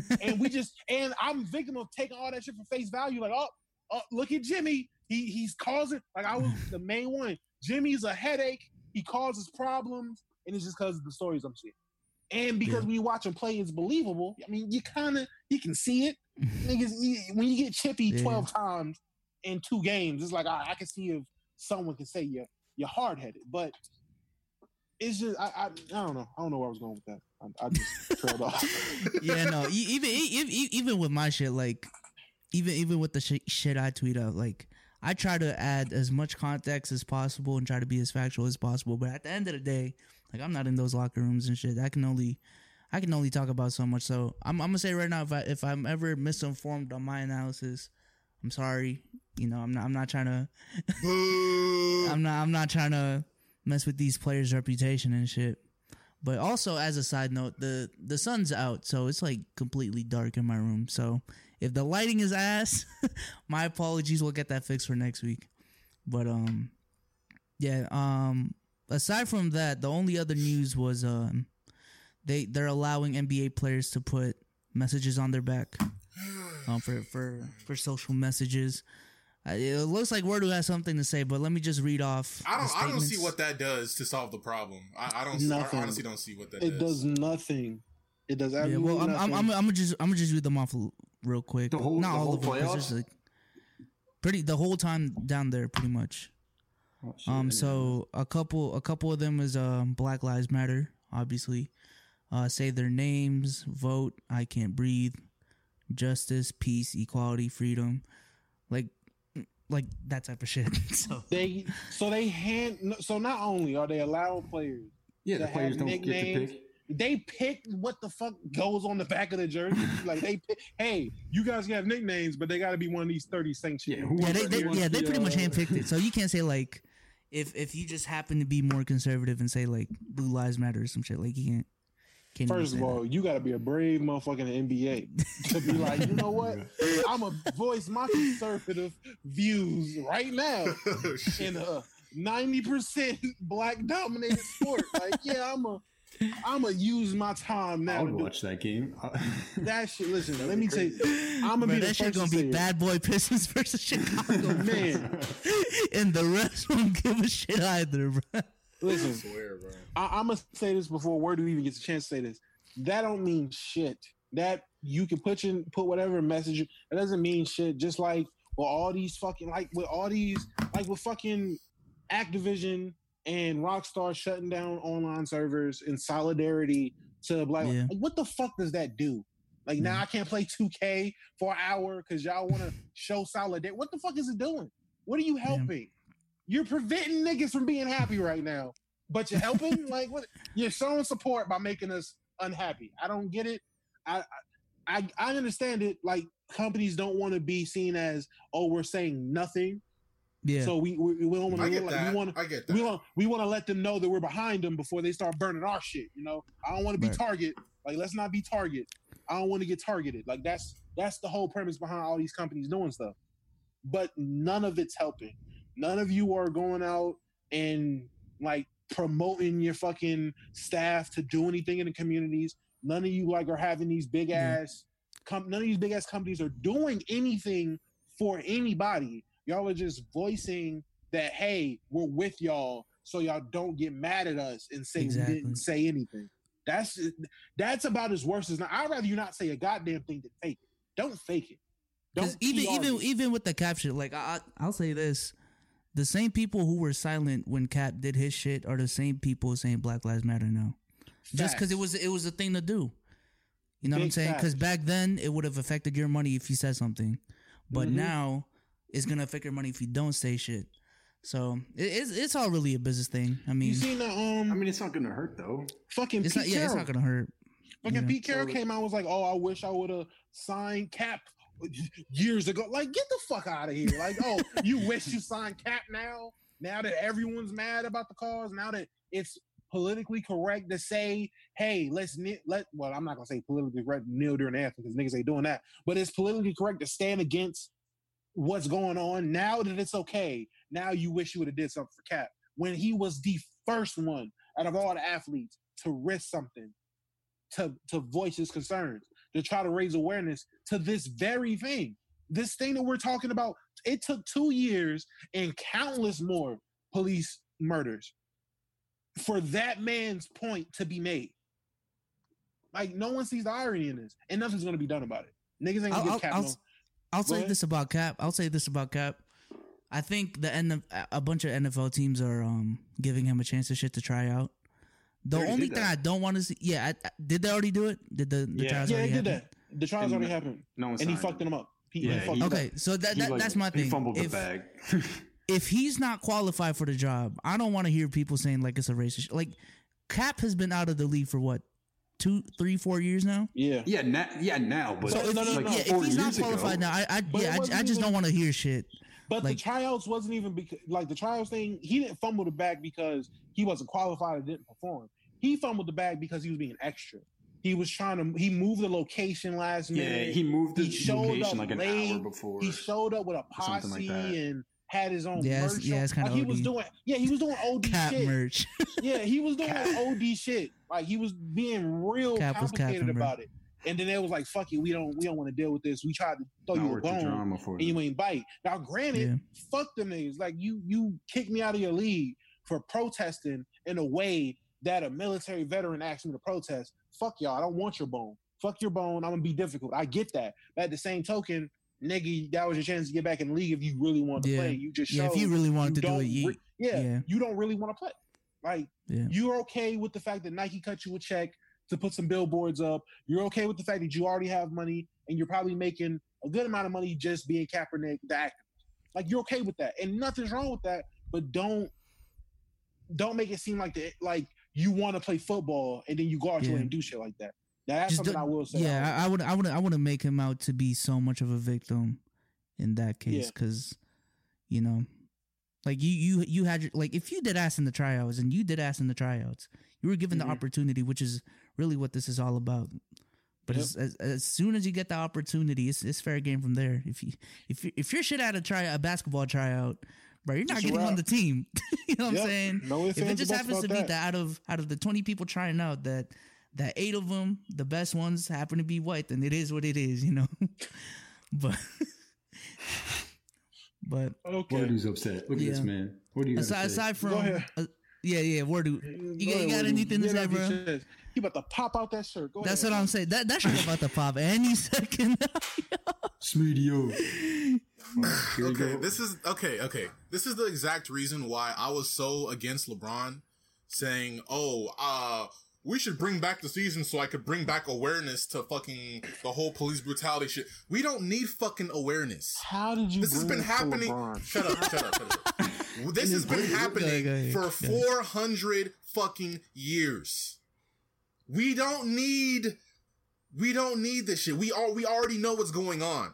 and I'm victim of taking all that shit for face value. Like, oh, look at Jimmy. He's causing, like I was the main one. Jimmy's a headache. He causes problems. And it's just because of the stories I'm seeing. And because when you watch him play, it's believable. I mean, you can see it. Niggas, when you get chippy 12 times in 2 games, it's like, I can see if someone can say you're hard-headed. But it's just, I don't know. I don't know where I was going with that. I just trailed off. Yeah, no. Even with my shit, like, even with the shit I tweet out, like, I try to add as much context as possible and try to be as factual as possible. But at the end of the day, like, I'm not in those locker rooms and shit. I can only talk about so much. So I'm gonna say right now, if I'm ever misinformed on my analysis, I'm sorry. You know, I'm not trying to. I'm not trying to mess with these players' reputation and shit. But also, as a side note, the sun's out, so it's like completely dark in my room. So if the lighting is ass, my apologies. We'll get that fixed for next week. But aside from that, the only other news was they're allowing NBA players to put messages on their back. for social messages. It looks like Wordle has something to say, but let me just read off. I don't see what that does to solve the problem. I honestly don't see what that does. It does nothing. It does absolutely nothing. I'm gonna just read them off real quick. Not all of them. Like the whole time down there, pretty much. Oh, shit, so a couple of them is Black Lives Matter, obviously. Say their names, vote, I can't breathe, justice, peace, equality, freedom, like that type of shit. So not only are they allowing players, the players don't get to pick. They pick what the fuck goes on the back of the jersey. Like they pick, hey, you guys can have nicknames, but they got to be one of these 30 sanctioned. They pretty much handpicked it. So you can't say like if you just happen to be more conservative and say like Blue Lives Matter or some shit, like you can't. First of all, you got to be a brave motherfucker in the NBA to be like, you know what? I'm going to voice my conservative views right now in a 90% black dominated sport. Like, yeah, I'm going to use my time now. I would watch that game. That shit, listen, let me tell you. I'm going to be the that first shit going to be Bad Boy Pistons versus Chicago. Man. And the rest won't give a shit either, bro. Listen, I swear, bro. I'm going to say this before Wordle even gets a chance to say this. That don't mean shit. That you can put whatever message. It doesn't mean shit. Just like with all these fucking, with fucking Activision and Rockstar shutting down online servers in solidarity to Black. Yeah. Like, what the fuck does that do? Like, now I can't play 2K for an hour because y'all want to show solidarity. What the fuck is it doing? What are you helping? Yeah. You're preventing niggas from being happy right now, but you're helping? Like, what? You're showing support by making us unhappy. I don't get it. I understand it. Like, companies don't want to be seen as, oh, we're saying nothing. Yeah. So we don't want to. I get that. We want to let them know that we're behind them before they start burning our shit. You know, I don't want to be Target. Like, let's not be Target. I don't want to get targeted. Like, that's the whole premise behind all these companies doing stuff. But none of it's helping. None of you are going out and like promoting your fucking staff to do anything in the communities. None of you like are having these big ass. None of these big ass companies are doing anything for anybody. Y'all are just voicing that, hey, we're with y'all, so y'all don't get mad at us and say we didn't say anything. That's about as worse as. I'd rather you not say a goddamn thing than fake it. Don't fake it. Don't even with the caption, like I'll say this. The same people who were silent when Cap did his shit are the same people saying Black Lives Matter now. Facts. Just because it was a thing to do. You know what I'm saying? Because back then it would have affected your money if you said something, but now it's gonna affect your money if you don't say shit. So it's all really a business thing. I mean, you seen the I mean, it's not gonna hurt though. Fucking it's Pete Carroll. It's not gonna hurt. Fucking Pete Carroll came out and was like, "Oh, I wish I would have signed Cap years ago." Like, get the fuck out of here! Like, oh, you wish you signed Cap now? Now that everyone's mad about the cause, now that it's politically correct to say, "Hey, well, I'm not gonna say politically correct kneel during the anthem because niggas ain't doing that," but it's politically correct to stand against what's going on. Now that it's okay, now you wish you would have did something for Cap when he was the first one out of all the athletes to risk something, to voice his concerns, to try to raise awareness to this very thing. This thing that we're talking about, it took 2 years and countless more police murders for that man's point to be made. Like, no one sees the irony in this, and nothing's going to be done about it. Niggas ain't going to get Cap. I'll say this about Cap. I think a bunch of NFL teams are giving him a chance to try out. The only thing I don't want to see, did they already do it? Did the trials already happen? Did that. The trials already happened. No one, and he fucked them up. Okay, so that's my thing. He fumbled the bag. If he's not qualified for the job, I don't want to hear people saying like it's a racist. Like, Cap has been out of the league for what, 2, 3, 4 years now? Now. But so if he's not qualified now, I just don't want to hear shit. But like, the tryouts wasn't even because, like, the trials thing, he didn't fumble the bag because he wasn't qualified and didn't perform. He fumbled the bag because he was being extra. He moved the location last minute. Yeah, he moved the location like an hour before. He showed up with a posse like and had his own merch. Yeah, it's kind of he was doing OD Cap shit. Merch. Yeah, he was doing OD shit. Like, he was being real complicated about it. And then they was like, fuck it, we don't want to deal with this. We tried to throw you a bone and you ain't bite. Now, granted, fuck them niggas. Like you kicked me out of your league for protesting in a way that a military veteran asked me to protest. Fuck y'all, I don't want your bone. Fuck your bone, I'm gonna be difficult. I get that. But at the same token, nigga, that was your chance to get back in the league if you really want to play. You just showed if you really wanted to do it, you don't really want to play. Like, you're okay with the fact that Nike cut you a check to put some billboards up. You're okay with the fact that you already have money and you're probably making a good amount of money just being Kaepernick, the actor. Like, you're okay with that. And nothing's wrong with that, but don't make it seem like you want to play football and then you go out your way and do shit like that. That's something I will say. Yeah, I wouldn't make him out to be so much of a victim in that case, because like you had like, if you did ass in the tryouts and you did ass in the tryouts, you were given the opportunity, which is really what this is all about. But as soon as you get the opportunity, it's fair game from there. If you're shit at a basketball tryout, bro, you're not getting on the team. You know what I'm saying? No, if it just happens to be that out of the 20 people trying out, that 8 of them, the best ones, happen to be white, then it is what it is, But okay. Wordu's upset. Look at this man. What do you aside from Wordu, you got anything to say, bro? He about to pop out that shirt. That's what I'm saying. That shirt about to pop any second. Smeedio. Okay, this is the exact reason why I was so against LeBron saying, we should bring back the season so I could bring back awareness to fucking the whole police brutality shit. We don't need fucking awareness. How did you? This has been happening. Shut up. This has been happening for 400 fucking years. We don't need this shit. We already know what's going on.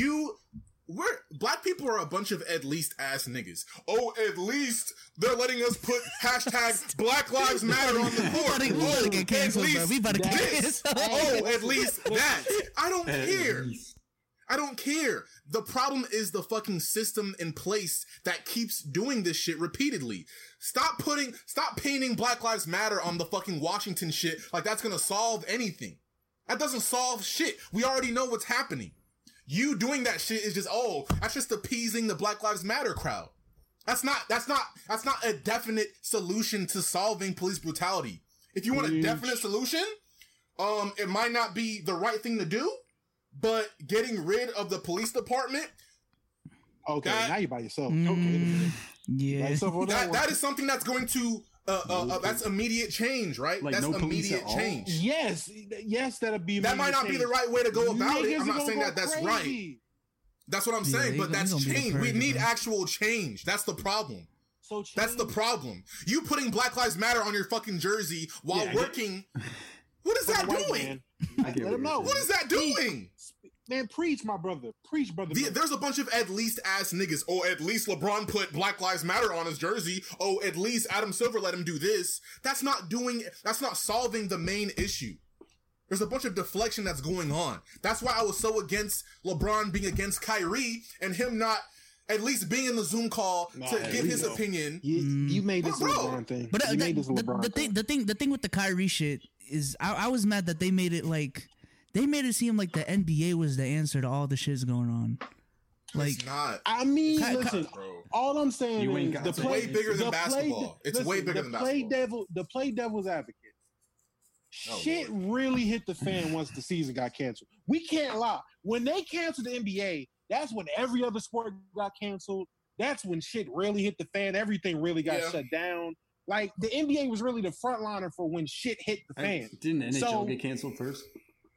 Black people are a bunch of at least ass niggas. At least they're letting us put hashtag Black Lives Matter on the board. We about to get canceled, bro. We about to get canceled. At least that. I don't care. I don't care. The problem is the fucking system in place that keeps doing this shit repeatedly. Stop painting Black Lives Matter on the fucking Washington shit like that's gonna solve anything. That doesn't solve shit. We already know what's happening. You doing that shit is just, that's just appeasing the Black Lives Matter crowd. That's not a definite solution to solving police brutality. If you want a definite solution, it might not be the right thing to do, but getting rid of the police department. Okay, now you're by yourself. Yeah. That is something that's going to, that's immediate change, right? Like that's no immediate change. Yes, that'll be. That might not be the right way to go about it. I'm not saying that that's right. That's what I'm saying, but that's change. We need actual change. That's the problem. That's the problem. You putting Black Lives Matter on your fucking jersey while working. What is that doing? Let him know. What is that doing? Man, preach, my brother. Preach, brother. There's a bunch of at least ass niggas. At least LeBron put Black Lives Matter on his jersey. At least Adam Silver let him do this. That's not solving the main issue. There's a bunch of deflection that's going on. That's why I was so against LeBron being against Kyrie and him not at least being in the Zoom call to give his opinion. You made this LeBron thing. But the thing with the Kyrie shit is I was mad that they made it like. They made it seem like the NBA was the answer to all the shits going on. Like, it's not. I mean, listen. All I'm saying is it's way bigger than basketball. It's way bigger than basketball. The play devil's advocate. Shit really hit the fan once the season got canceled. We can't lie. When they canceled the NBA, that's when every other sport got canceled. That's when shit really hit the fan. Everything really got shut down. Like, the NBA was really the frontliner for when shit hit the fan. Didn't NHL get canceled first?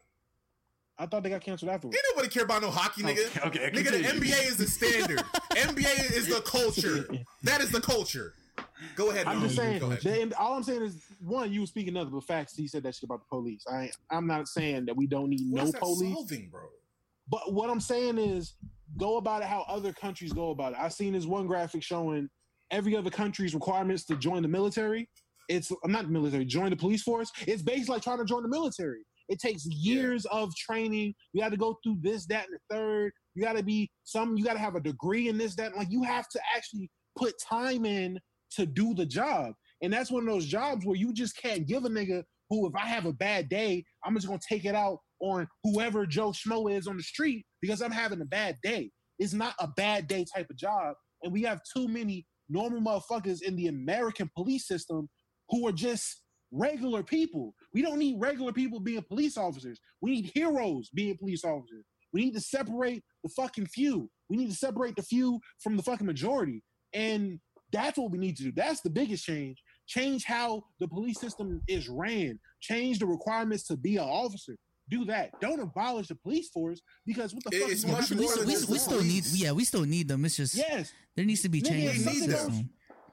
I thought they got canceled afterwards. Ain't nobody care about no hockey, nigga. Okay, nigga, the NBA is the standard. NBA is the culture. That is the culture. Go ahead. I'm just saying. All I'm saying is, one, you were speaking of the facts. He said that shit about the police. I'm not saying that we don't need no police. Solving, bro? But what I'm saying is, go about it how other countries go about it. I've seen this one graphic showing every other country's requirements to join the military. I'm not military. Join the police force. It's basically like trying to join the military. It takes years of training. You got to go through this, that, and the third. You got to have a degree in this, that. Like, you have to actually put time in to do the job. And that's one of those jobs where you just can't give a nigga who, if I have a bad day, I'm just going to take it out on whoever Joe Schmo is on the street because I'm having a bad day. It's not a bad day type of job. And we have too many normal motherfuckers in the American police system who are just regular people. We don't need regular people being police officers. We need heroes being police officers. We need to separate the fucking few. We need to separate the few from the fucking majority. And that's what we need to do. That's the biggest change. Change how the police system is ran. Change the requirements to be an officer. Do that. Don't abolish the police force because what the fuck? It's much more than we still need. Yeah, we still need them. It's just there needs to be change in the system.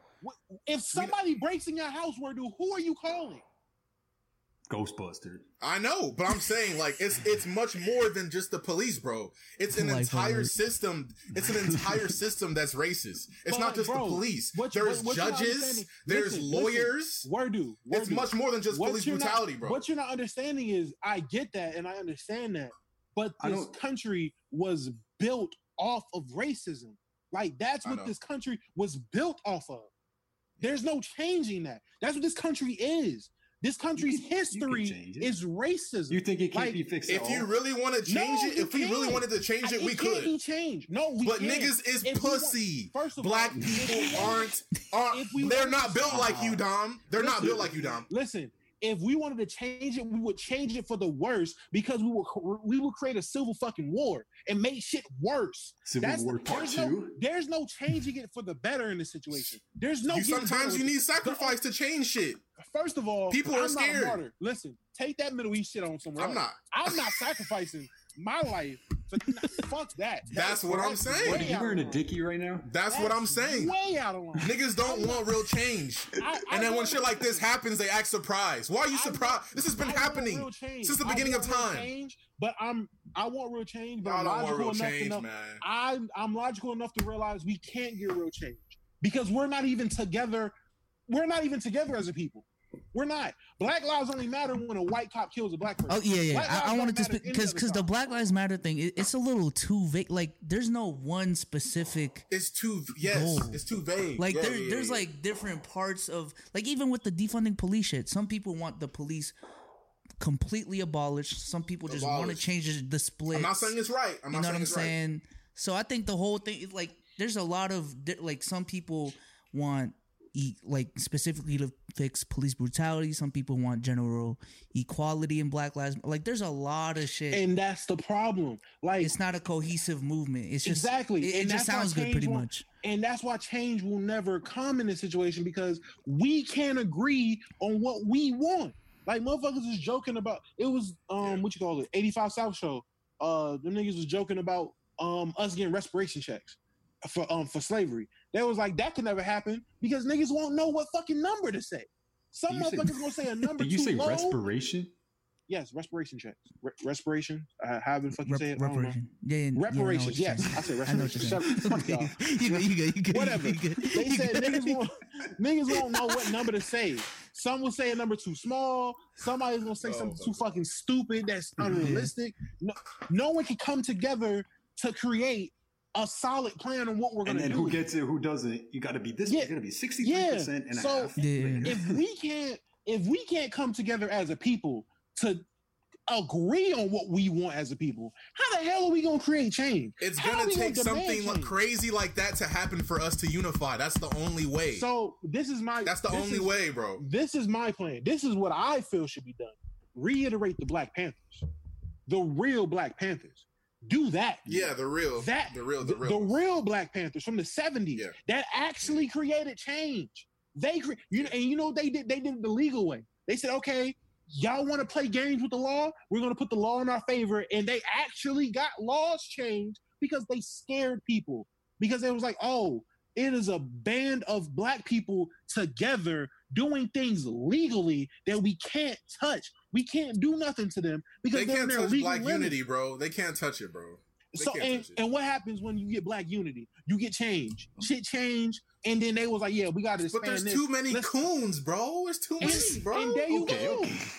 If somebody breaks in your house, who are you calling? Ghostbusters. I know, but I'm saying like it's much more than just the police, bro. It's an entire system. It's an entire system that's racist. It's not just the police. There's judges. There's lawyers. It's much more than just police brutality, bro. What you're not understanding is, I get that and I understand that, but this country was built off of racism. Like that's what this country was built off of. There's no changing that. That's what this country is. This country's history is racism. You think it can't be fixed? If you really want to change it, if we really wanted to change it, we could. It can't be changed. No, we but can't. Niggas is pussy. First of all, black people aren't. They're not built like you, Dom. They're not built like you, Dom. Listen. If we wanted to change it, we would change it for the worse because we would create a civil fucking war and make shit worse. War Part 2. There's no changing it for the better in this situation. There's no. Sometimes you need sacrifice to change shit. First of all, people are scared. Listen, take that Middle East shit on somewhere. I'm not sacrificing my life. Fuck that. That's what I'm saying. Are you wearing a dickie right now? That's what I'm saying. Way out of line. Niggas don't want real change. And then when shit like this happens, they act surprised. Why are you surprised? This has been happening since the beginning of time. Change, but I want real change. But I'm logical enough change, man. I'm logical enough to realize we can't get real change because we're not even together. We're not even together as a people. We're not. Black lives only matter when a white cop kills a black person. Oh yeah. I wanted to speak because the Black Lives Matter thing, it's a little too vague. Like there's no one specific. It's too It's too vague. Like there's like different parts of like even with the defunding police shit. Some people want the police completely abolished. Some people just want to change the split. I'm not saying it's right. You know what I'm saying? So I think the whole thing is like there's a lot of like some people want. Like specifically to fix police brutality. Some people want general equality in Black Lives. Like there's a lot of shit, and that's the problem. Like it's not a cohesive movement. It's just exactly. It just sounds good, pretty much. And that's why change will never come in this situation because we can't agree on what we want. Like motherfuckers is joking about. It was what you call it, 85 South show. Them niggas was joking about us getting respiration checks for slavery. They was like, that could never happen because niggas won't know what fucking number to say. Some motherfuckers gonna say a number too low. Did you say respiration? Yes, respiration checks. Respiration. However the fuck you say it. Reparation. Reparations. Yes, I said respiration. You good. Whatever. They said niggas won't know what number to say. Some will say a number too small. Somebody's gonna say something too fucking stupid that's unrealistic. No one can come together to create a solid plan on what we're going to do. And then who gets it, who doesn't? You got to be this. You're going to be 63% and a half. If we can't come together as a people to agree on what we want as a people, how the hell are we going to create change? It's going to take something crazy like that to happen for us to unify. That's the only way. So that's the only way, bro. This is my plan. This is what I feel should be done. Reiterate the Black Panthers, the real Black Panthers. Do that. Yeah, the real Black Panthers from the 70s that actually created change. They did it the legal way. They said, okay, y'all want to play games with the law? We're going to put the law in our favor. And they actually got laws changed because they scared people. Because it was like, oh, it is a band of Black people together doing things legally that we can't touch. We can't do nothing to them because they can't touch Black unity, bro. They can't touch it, bro. And what happens when you get Black unity? You get change. Shit change. And then they was like, yeah, we got to expand this. But there's too many coons, bro. There's too many, bro. And there you go.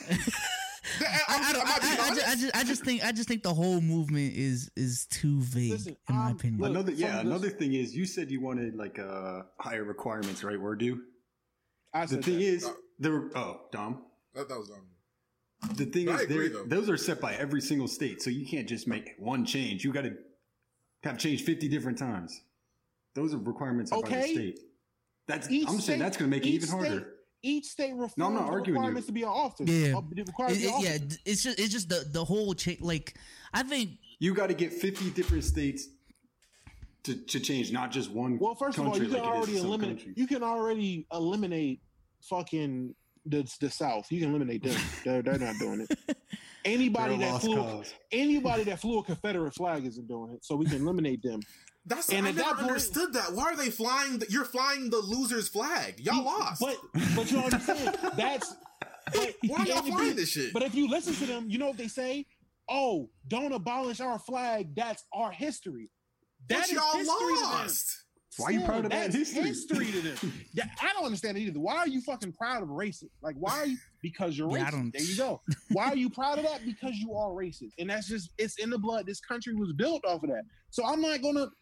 I just think the whole movement is too vague in my opinion. Another thing is you said you wanted like higher requirements, right? Word do? I said the thing is Dom. That was Dom. The thing is, those are set by every single state, so you can't just make one change. You got to have changed 50 different times. Those are requirements by the state. I'm saying that's going to make it even harder. Each state requirements to be an office. Yeah, it's just the whole change. Like, I think you got to get 50 different states to change, not just one. Well, first of all, you can already eliminate fucking the South. You can eliminate them. They're not doing it. Anybody that flew a Confederate flag isn't doing it, so we can eliminate them. I never understood that. Why are they flying? You're flying the loser's flag. Y'all lost. But you know what I'm saying? Why are y'all flying this shit? But if you listen to them, you know what they say? Oh, don't abolish our flag. That's our history. That y'all lost. Why are you proud of that history to them? Yeah, I don't understand it either. Why are you fucking proud of racist? Like, why are you? Because you're racist. There you go. Why are you proud of that? Because you are racist. And that's just, it's in the blood. This country was built off of that. So I'm not going to,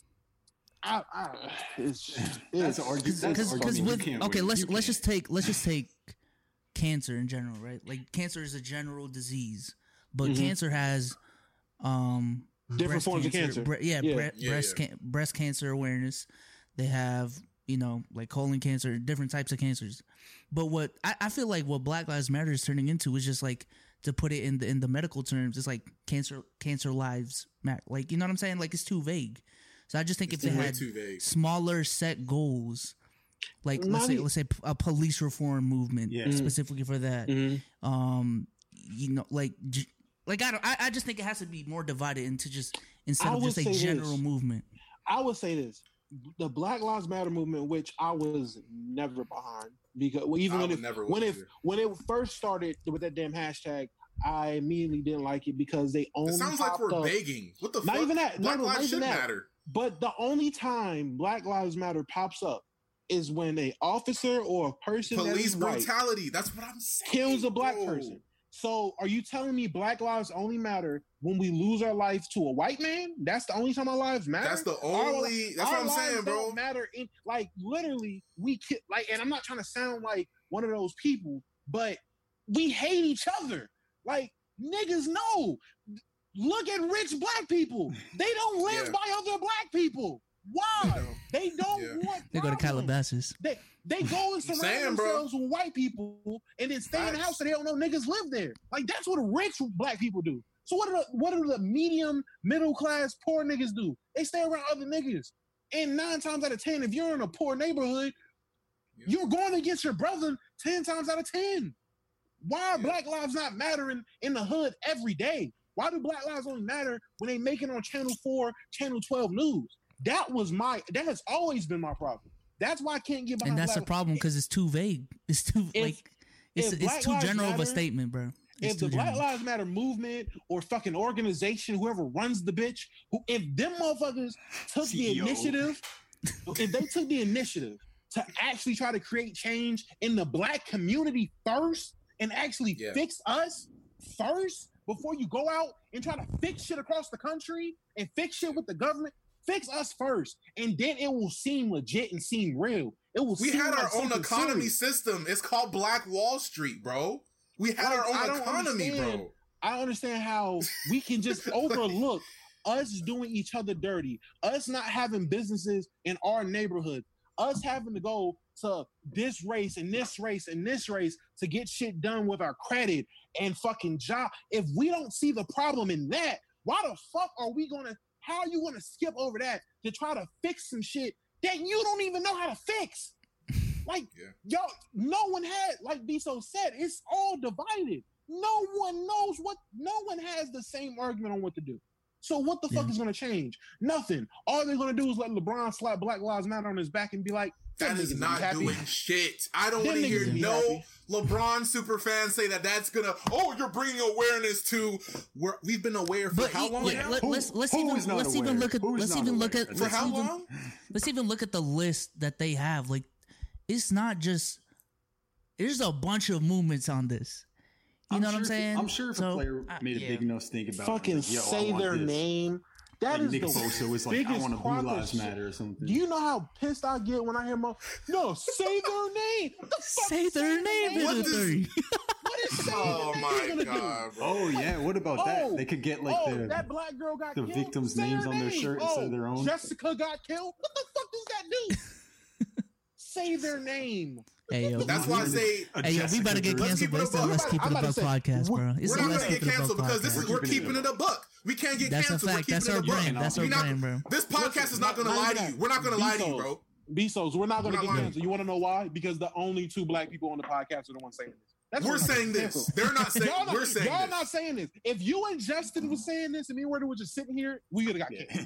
that's an argument. Okay, let's just take cancer in general, right? Like, cancer is a general disease, but cancer has different forms of cancer. Breast cancer awareness. They have, like colon cancer, different types of cancers. But what I feel like what Black Lives Matter is turning into is just like, to put it in the medical terms, it's like cancer lives matter. Like, you know what I'm saying? Like, it's too vague. So I just think if they had smaller set goals, like let's say a police reform movement specifically for that, I just think it has to be more divided into just instead of just a general movement. I would say this: the Black Lives Matter movement, which I was never behind, because when it first started with that damn hashtag, I immediately didn't like it because they only. It sounds like we're begging. What the fuck? Not even that. Black lives should matter. But the only time Black Lives Matter pops up is when an officer or a person police brutality. That's what I'm saying. Kills a black person. So are you telling me Black lives only matter when we lose our life to a white man? That's the only time our lives matter. That's the only. That's what I'm saying, bro. Don't matter in literally we and I'm not trying to sound like one of those people, but we hate each other. Like, niggas know. Look at rich black people. They don't live by other black people. Why? They don't want. They go to Calabasas. They go and surround themselves with white people and then stay in the house so they don't know niggas live there. Like, that's what rich black people do. So what do the medium, middle class, poor niggas do? They stay around other niggas. And 9 times out of 10, if you're in a poor neighborhood, you're going against your brother 10 times out of 10. Why are Black lives not mattering in the hood every day? Why do Black lives only matter when they make it on Channel 4, Channel 12 news? That has always been my problem. That's why I can't get behind. And that's the problem, because it's too vague. It's too it's too general of a statement, bro. If the Black Lives Matter movement or fucking organization, whoever runs the bitch, if them motherfuckers took the initiative, if they took the initiative to actually try to create change in the black community first and actually fix us first, before you go out and try to fix shit across the country and fix shit with the government, fix us first, and then it will seem legit and seem real. We had our own economy system. It's called Black Wall Street, bro. We had our own economy, bro. I don't understand how we can just overlook us doing each other dirty, us not having businesses in our neighborhood, us having to go to this race and this race and this race to get shit done with our credit and fucking job. If we don't see the problem in that, why the fuck are how are you gonna skip over that to try to fix some shit that you don't even know how to fix? Like, y'all, no one had, like Biso said, it's all divided. No one has the same argument on what to do. So what the fuck is going to change? Nothing. All they're going to do is let LeBron slap Black Lives Matter on his back and be like, that is not doing shit. I don't want to hear no LeBron super fans say that's going to, you're bringing awareness to, we've been aware for how long now? Let's even look at the list that they have. Like, it's not just, there's a bunch of movements on this. You know what I'm saying? I'm sure if a player made a big enough stink about fucking say their name, That is Nick the Bosa was like, I want a Blue Lives Matter or something. Do you know how pissed I get when I hear no, say their name. What the fuck? Say their name. What is oh my god, bro. Oh yeah, what about that? They could get like that black girl got the killed. victims' names on their shirt instead of their own. Jessica got killed. What the fuck does that do? Say their name. Hey, yo, that's why I say. Hey, yo, we better get canceled. Let's keep it a buck podcast, bro. We're not gonna get canceled because we're keeping it a buck. We can't get canceled. That's a fact. That's our brand. That's our brand, bro. This podcast is not gonna lie to you. We're not gonna lie to you, bro. Bezos, we're not gonna get canceled. You want to know why? Because the only 2 black people on the podcast are the ones saying this. We're saying this. They're not saying. We're saying. Y'all not saying this. If you and Justin was saying this, and me and Werder were just sitting here, we would have got canceled.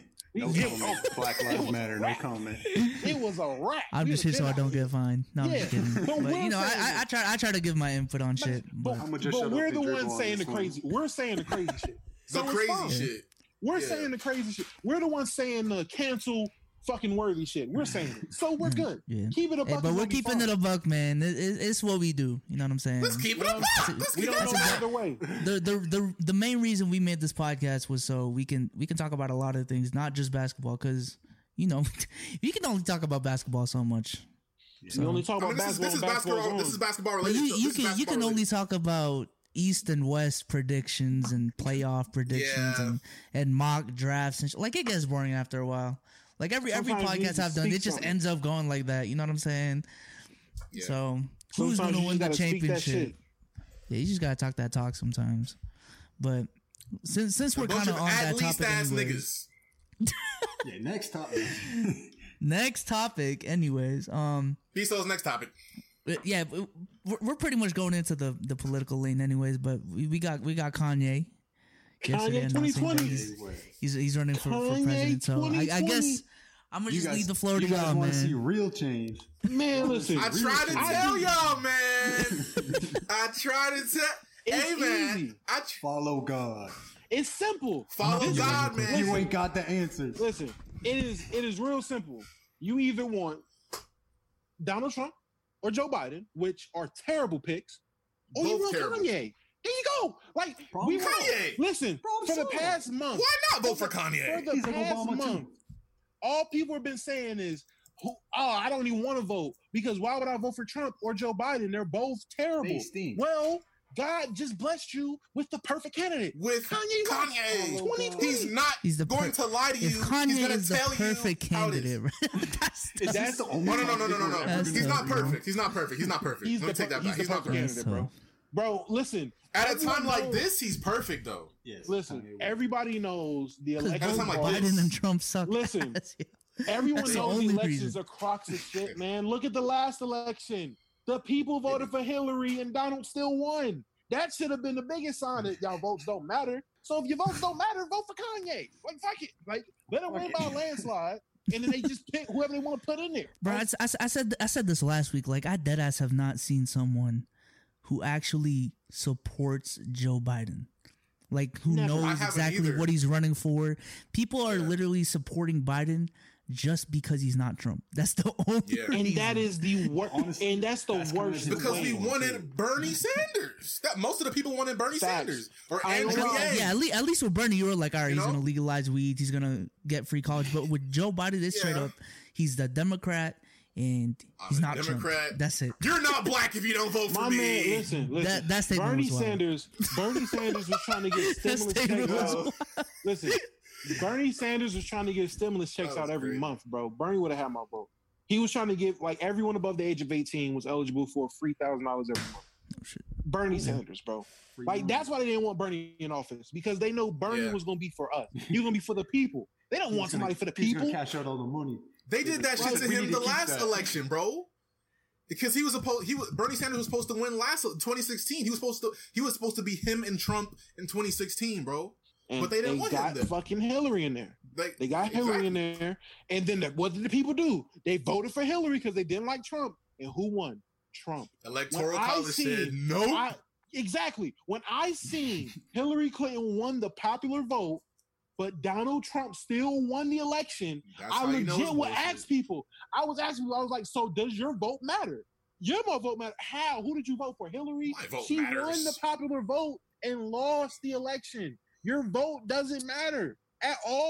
Black Lives Matter. No comment. It was a wrap. I'm just here so I don't get fined. No, I'm just kidding. But you know, I try to give my input on shit. But we're the ones saying the crazy. We're saying the crazy shit. The crazy shit. We're saying the crazy shit. We're the ones saying the cancel fucking worthy shit. We're saying it. So we're good. Yeah. Keep it a buck. But we're keeping it a buck, man. It's what we do. You know what I'm saying? Let's keep it a buck. We don't know either way. The main reason we made this podcast was so we can talk about a lot of things, not just basketball, because you know you can only talk about basketball so much. So, we only talk about basketball. This is basketball related. You can only talk about East and West predictions and playoff predictions and mock drafts and like it gets boring after a while. Like every podcast I've done, it just ends up going like that. You know what I'm saying? Yeah. So who's going to win the championship? Yeah, you just gotta talk that talk sometimes. But since we're kind of on that topic, anyways. Yeah, next topic. Next topic, anyways. Bezos, next topic. Yeah, we're pretty much going into the political lane, anyways. But we got Kanye. Kanye 2020. He's running for president. So I guess I'm gonna just leave the floor to y'all, man. See real change, man. Listen, I try to tell y'all, man. I try to tell. Hey, man. Follow God. It's simple. Follow God, man. You ain't got the answers. Listen, it is real simple. You either want Donald Trump or Joe Biden, which are terrible picks, or you want Kanye. There you go. Like we Kanye. Listen, for the past month. Why not vote for Kanye? For the past month, all people have been saying is, I don't even want to vote because why would I vote for Trump or Joe Biden? They're both terrible. Well, God just blessed you with the perfect candidate. With Kanye. He's not going to lie to you. He's going to tell you perfect candidate. That's the only No. He's not perfect. He's not perfect. Let me take that back. He's not perfect. Bro, listen. At a time like this, he's perfect, though. Yes. Listen, everybody knows the election. At a time like Biden and Trump suck. Listen, everyone knows the elections are crocs of shit, man. Look at the last election. The people voted for Hillary and Donald still won. That should have been the biggest sign that y'all votes don't matter. So if your votes don't matter, vote for Kanye. Like, fuck it. Like, let him win by a landslide. And then they just pick whoever they want to put in there. Bro, I said this last week. Like, I deadass have not seen someone who actually supports Joe Biden. Like, who knows exactly what he's running for. People are literally supporting Biden just because he's not Trump. That's the only reason. And that is the worst. And that's the worst. Because we wanted Bernie Sanders. Most of the people wanted Bernie Sanders. Or Andrew Yang. Yeah, at least with Bernie, you were like, all right, he's going to legalize weed. He's going to get free college. But with Joe Biden, it's straight up, he's the Democrat. And he's not Democrat. Trump. That's it. You're not black if you don't vote for me. Man, listen. That's Bernie Sanders. Bernie Sanders was trying to get stimulus checks out. Listen, Bernie Sanders was trying to get stimulus checks out every month, bro. Bernie would have had my vote. He was trying to give like everyone above the age of 18 was eligible for $3,000 every month. Oh, shit. Bernie Sanders, bro. Like that's why they didn't want Bernie in office because they know Bernie was going to be for us. He was going to be for the people. They don't want somebody for the people. He's going to cash out all the money. They did that shit to him the last election, bro. Because Bernie Sanders was supposed to win last 2016. He was supposed to be him and Trump in 2016, bro. And but they didn't want him. They got fucking Hillary in there. They got Hillary in there. And then what did the people do? They voted for Hillary because they didn't like Trump. And who won? Trump. Electoral College said no. Exactly. When I seen Hillary Clinton won the popular vote, but Donald Trump still won the election, I legit would ask people. I was like, so does your vote matter? Your vote matter. How? Who did you vote for? Hillary? She won the popular vote and lost the election. Your vote doesn't matter at all.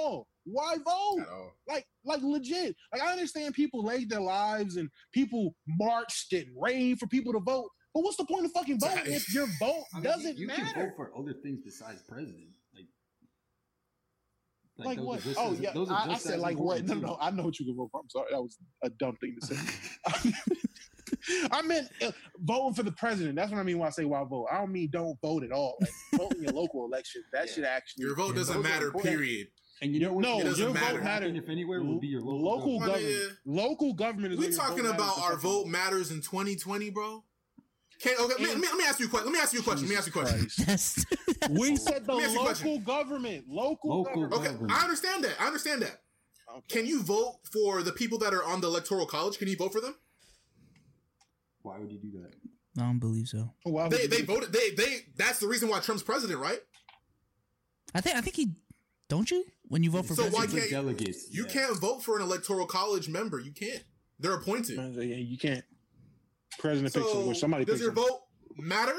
Why vote? Like legit. Like I understand people laid their lives and people marched and raved for people to vote. But what's the point of fucking voting if your vote doesn't matter? You can vote for other things besides president. Like what? Oh yeah, I said like what? No, I know what you can vote for. I'm sorry, that was a dumb thing to say. I meant voting for the president. That's what I mean when I say why vote. I don't mean don't vote at all. Like, vote in your local election. That should actually your vote doesn't matter. Period. And you know what? No, your vote matters. If anywhere would be your local government. Local government is. We talking about our vote matters in 2020, bro. Okay, let me ask you a question. We said the local government. Local government. Okay, I understand that. Okay. Can you vote for the people that are on the electoral college? Can you vote for them? Why would you do that? I don't believe so. They voted. They. That's the reason why Trump's president, right? I think he. Don't you? When you vote for president, why can't delegates? You can't vote for an electoral college member. You can't. They're appointed. Yeah, you can't. President picks someone. Somebody does picks your vote matter?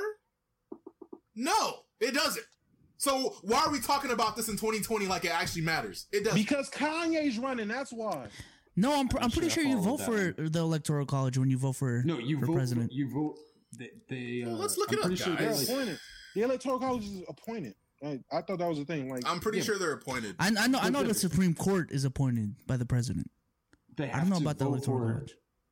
No, it doesn't. So why are we talking about this in 2020 like it actually matters? It doesn't. Because Kanye's running. That's why. No, I'm pretty sure you vote for the electoral college when you vote for president. You vote. They let's look it up, guys. They're appointed. The electoral college is appointed. I thought that was a thing. Like I'm pretty sure they're appointed. I know the Supreme Court is appointed by the president. I don't know about the electoral college.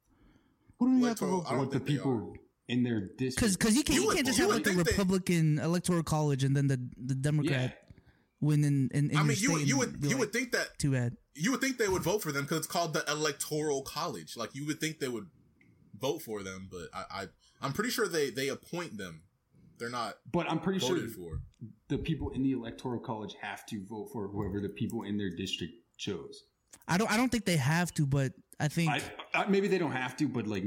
Who do you have to vote for? What the people in their district? Because you can't just have like the Republican electoral college and then the Democrat win in I mean, your state. You would think that. Too bad. You would think they would vote for them because it's called the electoral college. Like you would think they would vote for them, but I'm pretty sure they appoint them. They're not. But I'm pretty sure the people in the electoral college have to vote for whoever the people in their district chose. I don't think they have to, but I think maybe they don't have to, but like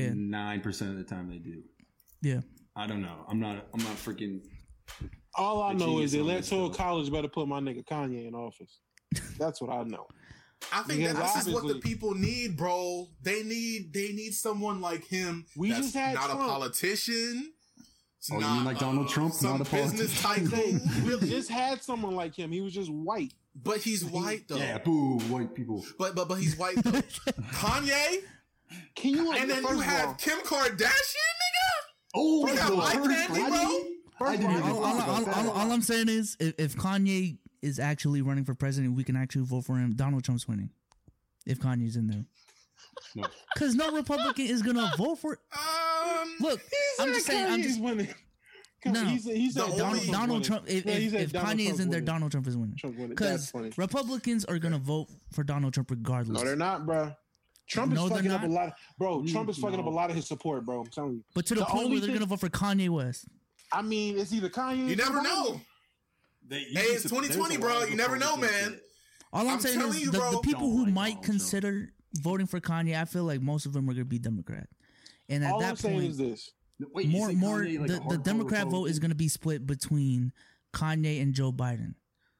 99% of the time they do. Yeah. I don't know. I'm not freaking. All I know is the electoral college better put my nigga Kanye in office. That's what I know. I think this is what the people need, bro. They need someone like him. We that's just had not Trump. A politician. You mean like Donald Trump, some not a business tycoon. We just had someone like him. He was just white. But he's white though. Yeah, boo, white people. But he's white though. Kanye. Can you? And then you have Kim Kardashian, nigga. Oh, you got eye candy, bro. All I'm saying is, if Kanye is actually running for president, we can actually vote for him. Donald Trump's winning. If Kanye's in there. Because no Republican is gonna vote for. Look, I'm just saying. I'm just winning. No, he said Donald Trump. If Kanye is in there, Donald Trump is winning. Because Republicans are gonna vote for Donald Trump regardless. No, they're not, bro. Trump is fucking up a lot. Trump is fucking up a lot of his support, bro. I'm telling you. But to the point where they're gonna vote for Kanye West. I mean, it's either Kanye. You never know. Hey, it's 2020, bro. You never know, man. All I'm saying is the people who might consider voting for Kanye, I feel like most of them are going to be Democrat. And at that point, is this. Wait, the Democrat vote is going to be split between Kanye and Joe Biden.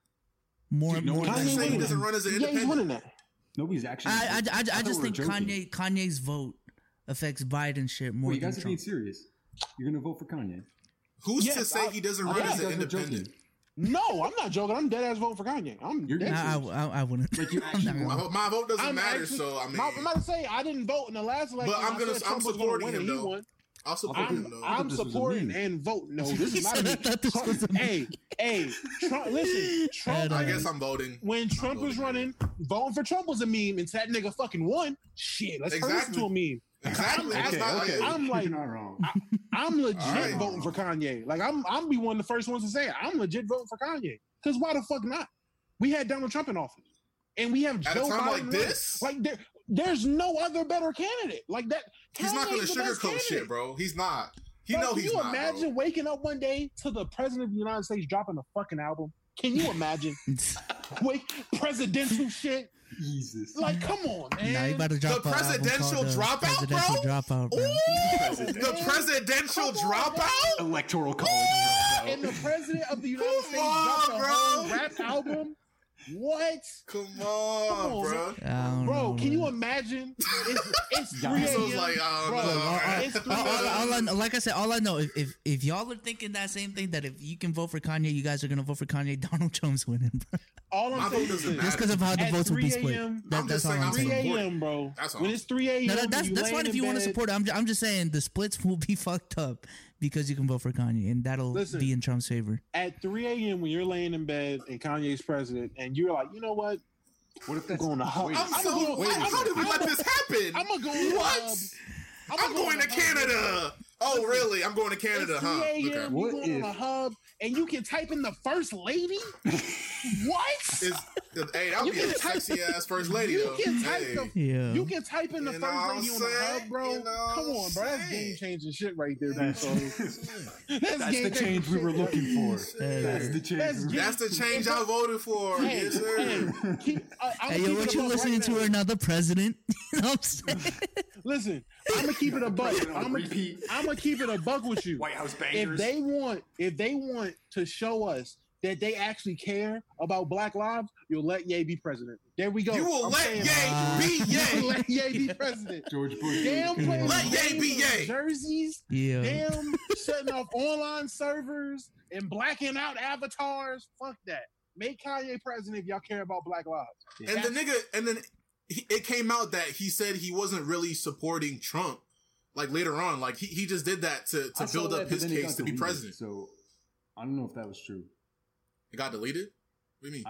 Kanye saying he doesn't run as an independent. Yeah, he's winning that. Nobody's actually. I just think Kanye's vote affects Biden's shit more. You guys are being serious. You're going to vote for Kanye? Who's to say he doesn't run as an independent? No, I'm not joking. I'm dead ass voting for Kanye. I wouldn't. Like you actually my vote doesn't matter. So I mean, I'm about to say I didn't vote in the last election. But I'm supporting him though. I'll support him though. I'm supporting and voting. No, this is not me. Hey, Trump. Listen, Trump. I guess I'm voting. When Trump was running, voting for Trump was a meme, and that nigga fucking won. Shit, let's turn this to a meme. Exactly. Okay. I'm like, you're not wrong. I'm legit voting for Kanye. Like I'm be one of the first ones to say it. I'm legit voting for Kanye. Because why the fuck not? We had Donald Trump in office, and we have Joe Biden like this. Like there's no other better candidate like that. He's not going to sugarcoat shit, bro. He's not. He's not. Can you imagine waking up one day to the president of the United States dropping a fucking album? Can you imagine? Presidential shit. Jesus. Like, come on, man. Nah, you better drop the presidential dropout, bro. The presidential dropout. Electoral college. And the president of the United States dropped a whole rap album. What? Come on, bro. Bro, can you imagine? It's 3 a.m. Like, It's 3 a.m. Like I said, all I know, if y'all are thinking that same thing, that if you can vote for Kanye, you guys are gonna vote for Kanye, Donald Trump's winning, bro. All I'm saying is just because of how the votes will be split. That's all I'm saying. 3 a.m., bro. When it's 3 a.m., no, that's fine if you want to support it. I'm just saying the splits will be fucked up because you can vote for Kanye, and that'll be in Trump's favor. At 3 a.m. when you're laying in bed and Kanye's president, and you're like, you know what? What if that's going to hub? How did we let this happen? I'm gonna go. What? I'm going to Canada. Oh, really? I'm going to Canada, huh? Okay. What if on a hub and you can type in the first lady? What? Hey, that would be a sexy ass first lady. You can type in the first lady on the hub, bro. Come on, bro. That's game changing shit right there, dude. That's the change we were looking for. That's the change. That's the change I voted for. Yes, sir. Hey, yo, what you listening to another president? You know what I'm saying? Listen, I'm gonna keep it a buck. I'm gonna keep it a buck with you. White House bangers. If they want to show us that they actually care about Black lives, you'll let Ye be president. There we go. You will let Ye be Ye. Let Ye be president. George Bush. Damn playing let Ye be Ye. Jerseys. Yeah. Damn setting off online servers and blacking out avatars. Fuck that. Make Kanye president if y'all care about Black lives. And the nigga, and then it came out that he said he wasn't really supporting Trump. Like later on, like he just did that to build up his case to be president. So I don't know if that was true. It got deleted? What do you mean? I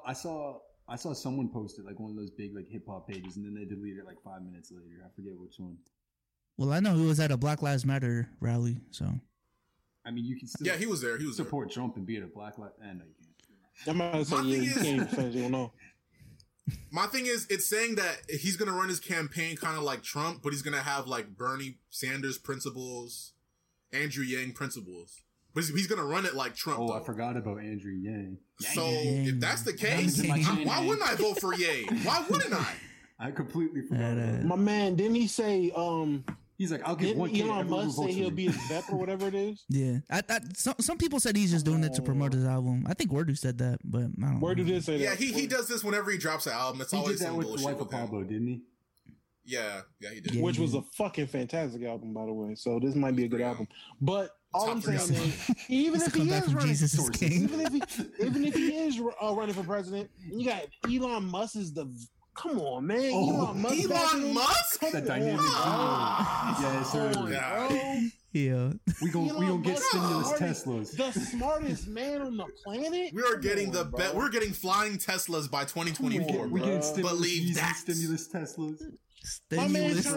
saw someone post it, like one of those big like hip hop pages, and then they deleted it like 5 minutes later. I forget which one. Well, I know he was at a Black Lives Matter rally, so I mean, you can still he was there. He was support Trump and be at a Black Lives. No, you can't. I'm about to say you can't defend you know. My thing is, it's saying that he's gonna run his campaign kind of like Trump, but he's gonna have like Bernie Sanders principles, Andrew Yang principles. But he's gonna run it like Trump. Oh, though. I forgot about Andrew Yang. So if that's the case, why wouldn't I vote for Ye? Why wouldn't I? I completely forgot. My man, didn't he say? He's like, I'll give one. Elon Musk say he'll be his vet or whatever it is. Yeah, some people said he's just doing it to promote his album. I think Wordu said that, but I don't know. Wordu did say that. Yeah, he does this whenever he drops an album. It's always did that with the Life of Pablo, didn't he? Yeah, he did. Which was a fucking fantastic album, by the way. So this might be a good album. But all I'm saying is, even if he is running, even if he is running for president, and you got Elon Musk is the. Come on, man. Elon Musk? The dynamic duo. Yes, sir. Yeah. We gonna get stimulus Teslas. The smartest man on the planet? We are getting we're getting flying Teslas by 2024. We getting stimulus Teslas. Stimulus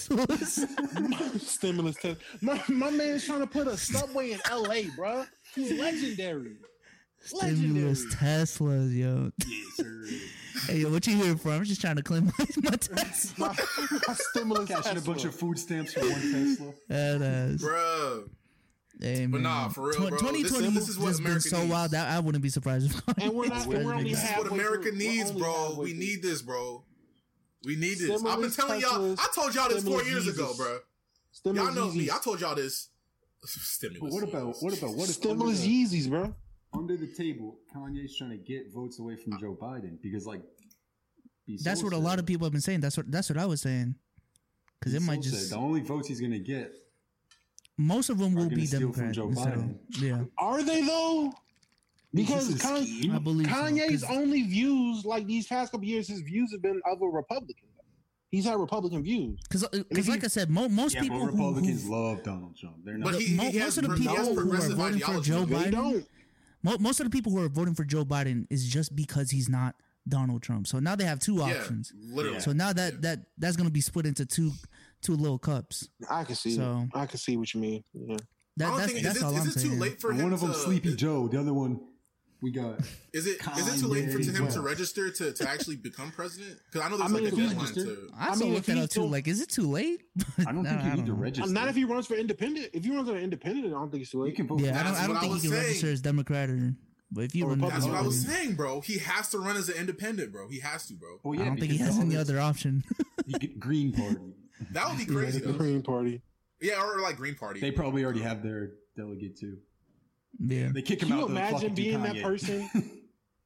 Teslas. Stimulus Tesla. My man's trying to put a subway in LA, bro. He's legendary. Stimulus Teslas, yo. Yes, sir. Hey, yo, what you here for? I'm just trying to claim my Tesla. my stimulus Cashing a bunch of food stamps for one Tesla. That ass. Bro. Hey, but nah, for real, bro. 2020 this is what America been so needs. wild that I wouldn't be surprised if and we're only this is what America needs, bro. We need this, bro. We need this. I've been telling y'all. I told y'all this 4 years ago, bro. Y'all know me. I told y'all this. Stimulus. But what about stimulus Yeezys, bro? Under the table, Kanye's trying to get votes away from Joe Biden because, like, that's what a lot of people have been saying. That's what I was saying. Because it might just the only votes he's gonna get. Most of them will be Democrats. Joe Biden. Yeah. Are they though? Because I believe Kanye's only views, like these past couple years, his views have been of a Republican. He's had Republican views. Because like I said, most people Republicans love Donald Trump. They're not. But most of the people who are voting for Joe Biden, most of the people who are voting for Joe Biden is just because he's not Donald Trump. So now they have two options. Literally. So now that's going to be split into two little cups. I can see. I can see what you mean. Yeah. That's all I'm saying. Is it too late for him? One of them, Sleepy Joe. The other one, we got. Is it too late for him to register to actually become president? Because I know there's like a deadline to. I also looked at it too. Like, is it too late? I don't think you need to register. Not if he runs for independent. If he runs for independent, I don't think it's too late. I don't think he can register as Democrat or. But if you run, that's what I was saying, bro. He has to run as an independent, bro. He has to, bro. Well, yeah, I don't think he has any other option. You get Green Party. That would be crazy. The Green Party. Yeah, or like Green Party. They probably already have their delegate too. Yeah, they kick him out. Can you imagine being that person?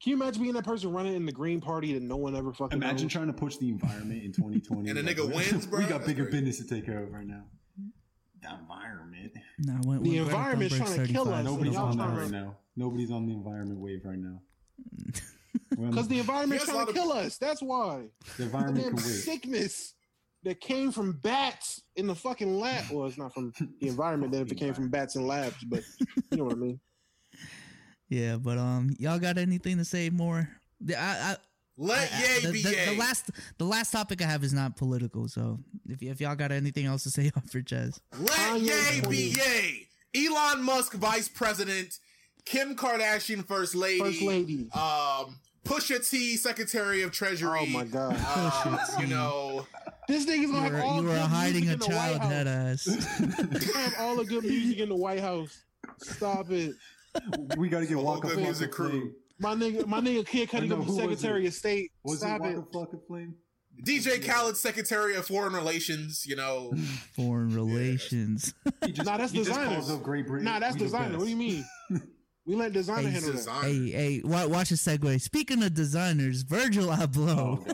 Can you imagine being that person running in the Green Party that no one ever fucking Imagine knows? trying to push the environment in 2020. And a nigga wins, bro. We got bigger business to take care of right now. The environment. Nah, the environment's trying to kill us. Nobody's on that right now. Nobody's on the environment wave right now. Because the environment's trying to kill us. That's why. The environment can wait. Sickness that came from bats in the fucking lab. Well, it's not from the environment. Then if it came from bats in labs, but you know what I mean. Yeah, but y'all got anything to say more? The last topic I have is not political, so if y'all got anything else to say off your chest, let yay be yay. Elon Musk vice president, Kim Kardashian first lady, Pusha T Secretary of Treasury. Oh my god! You know, this nigga's gonna have all you were hiding a child, head ass. Have all the good music in the White House. Stop it. We got to get Waka Flocka music crew. My nigga Kid Cudi gonna be Secretary of State. Stop it. Waka Flame? DJ Khaled, Secretary of Foreign Relations. You know, foreign relations. Nah, that's designers. Nah, that's designer. What do you mean? We let designer handle that. Hey, watch a segue. Speaking of designers, Virgil Abloh.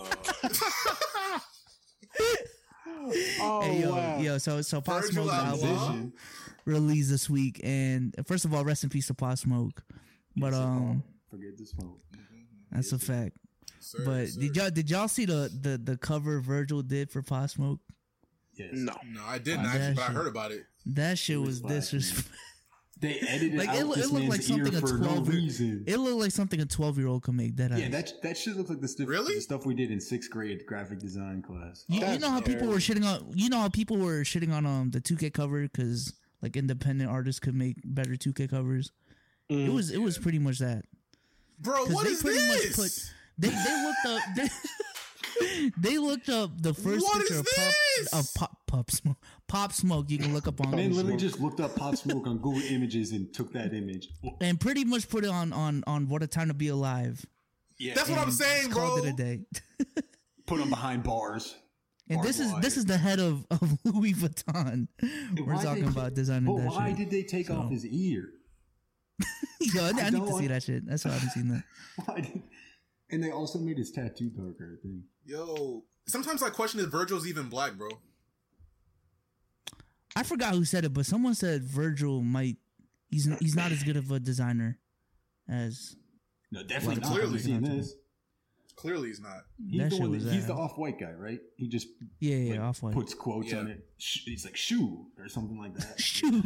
Yo, so Pop Smoke's album released this week, and first of all, rest in peace to Pop Smoke. But forget the smoke. That's a fact. But did y'all see the cover Virgil did for Pop Smoke? Yes. No, I didn't actually, but I heard about it. That shit was disrespectful. They edited like out it looked like something a 12-year-old. It looked like something a 12-year-old could make. That that shit looked like the stuff we did in 6th grade graphic design class. You know how people were shitting on. You know how people were shitting on the 2K cover because like independent artists could make better 2K covers. It was pretty much that. Bro, what is this? They looked up. They looked up the first picture of Pop Smoke. You can look up on. Man, literally just looked up Pop Smoke on Google Images and took that image and pretty much put it on What a Time to Be Alive. Yeah, that's what I'm saying, bro. Called it a day. Put him behind bars. And this is the head of Louis Vuitton. We're talking about designing that shit. Why did they take off his ear? Yo, I need to see that shit. That's why I haven't seen that. And they also made his tattoo darker, I think. Yo, sometimes I question if Virgil's even black, bro. I forgot who said it, but someone said Virgil might. He's not as good of a designer as. No, definitely not. Clearly, clearly he's not. He's the off-white guy, right? He just off-white puts quotes on it. He's like shoe or something like that. Shoe.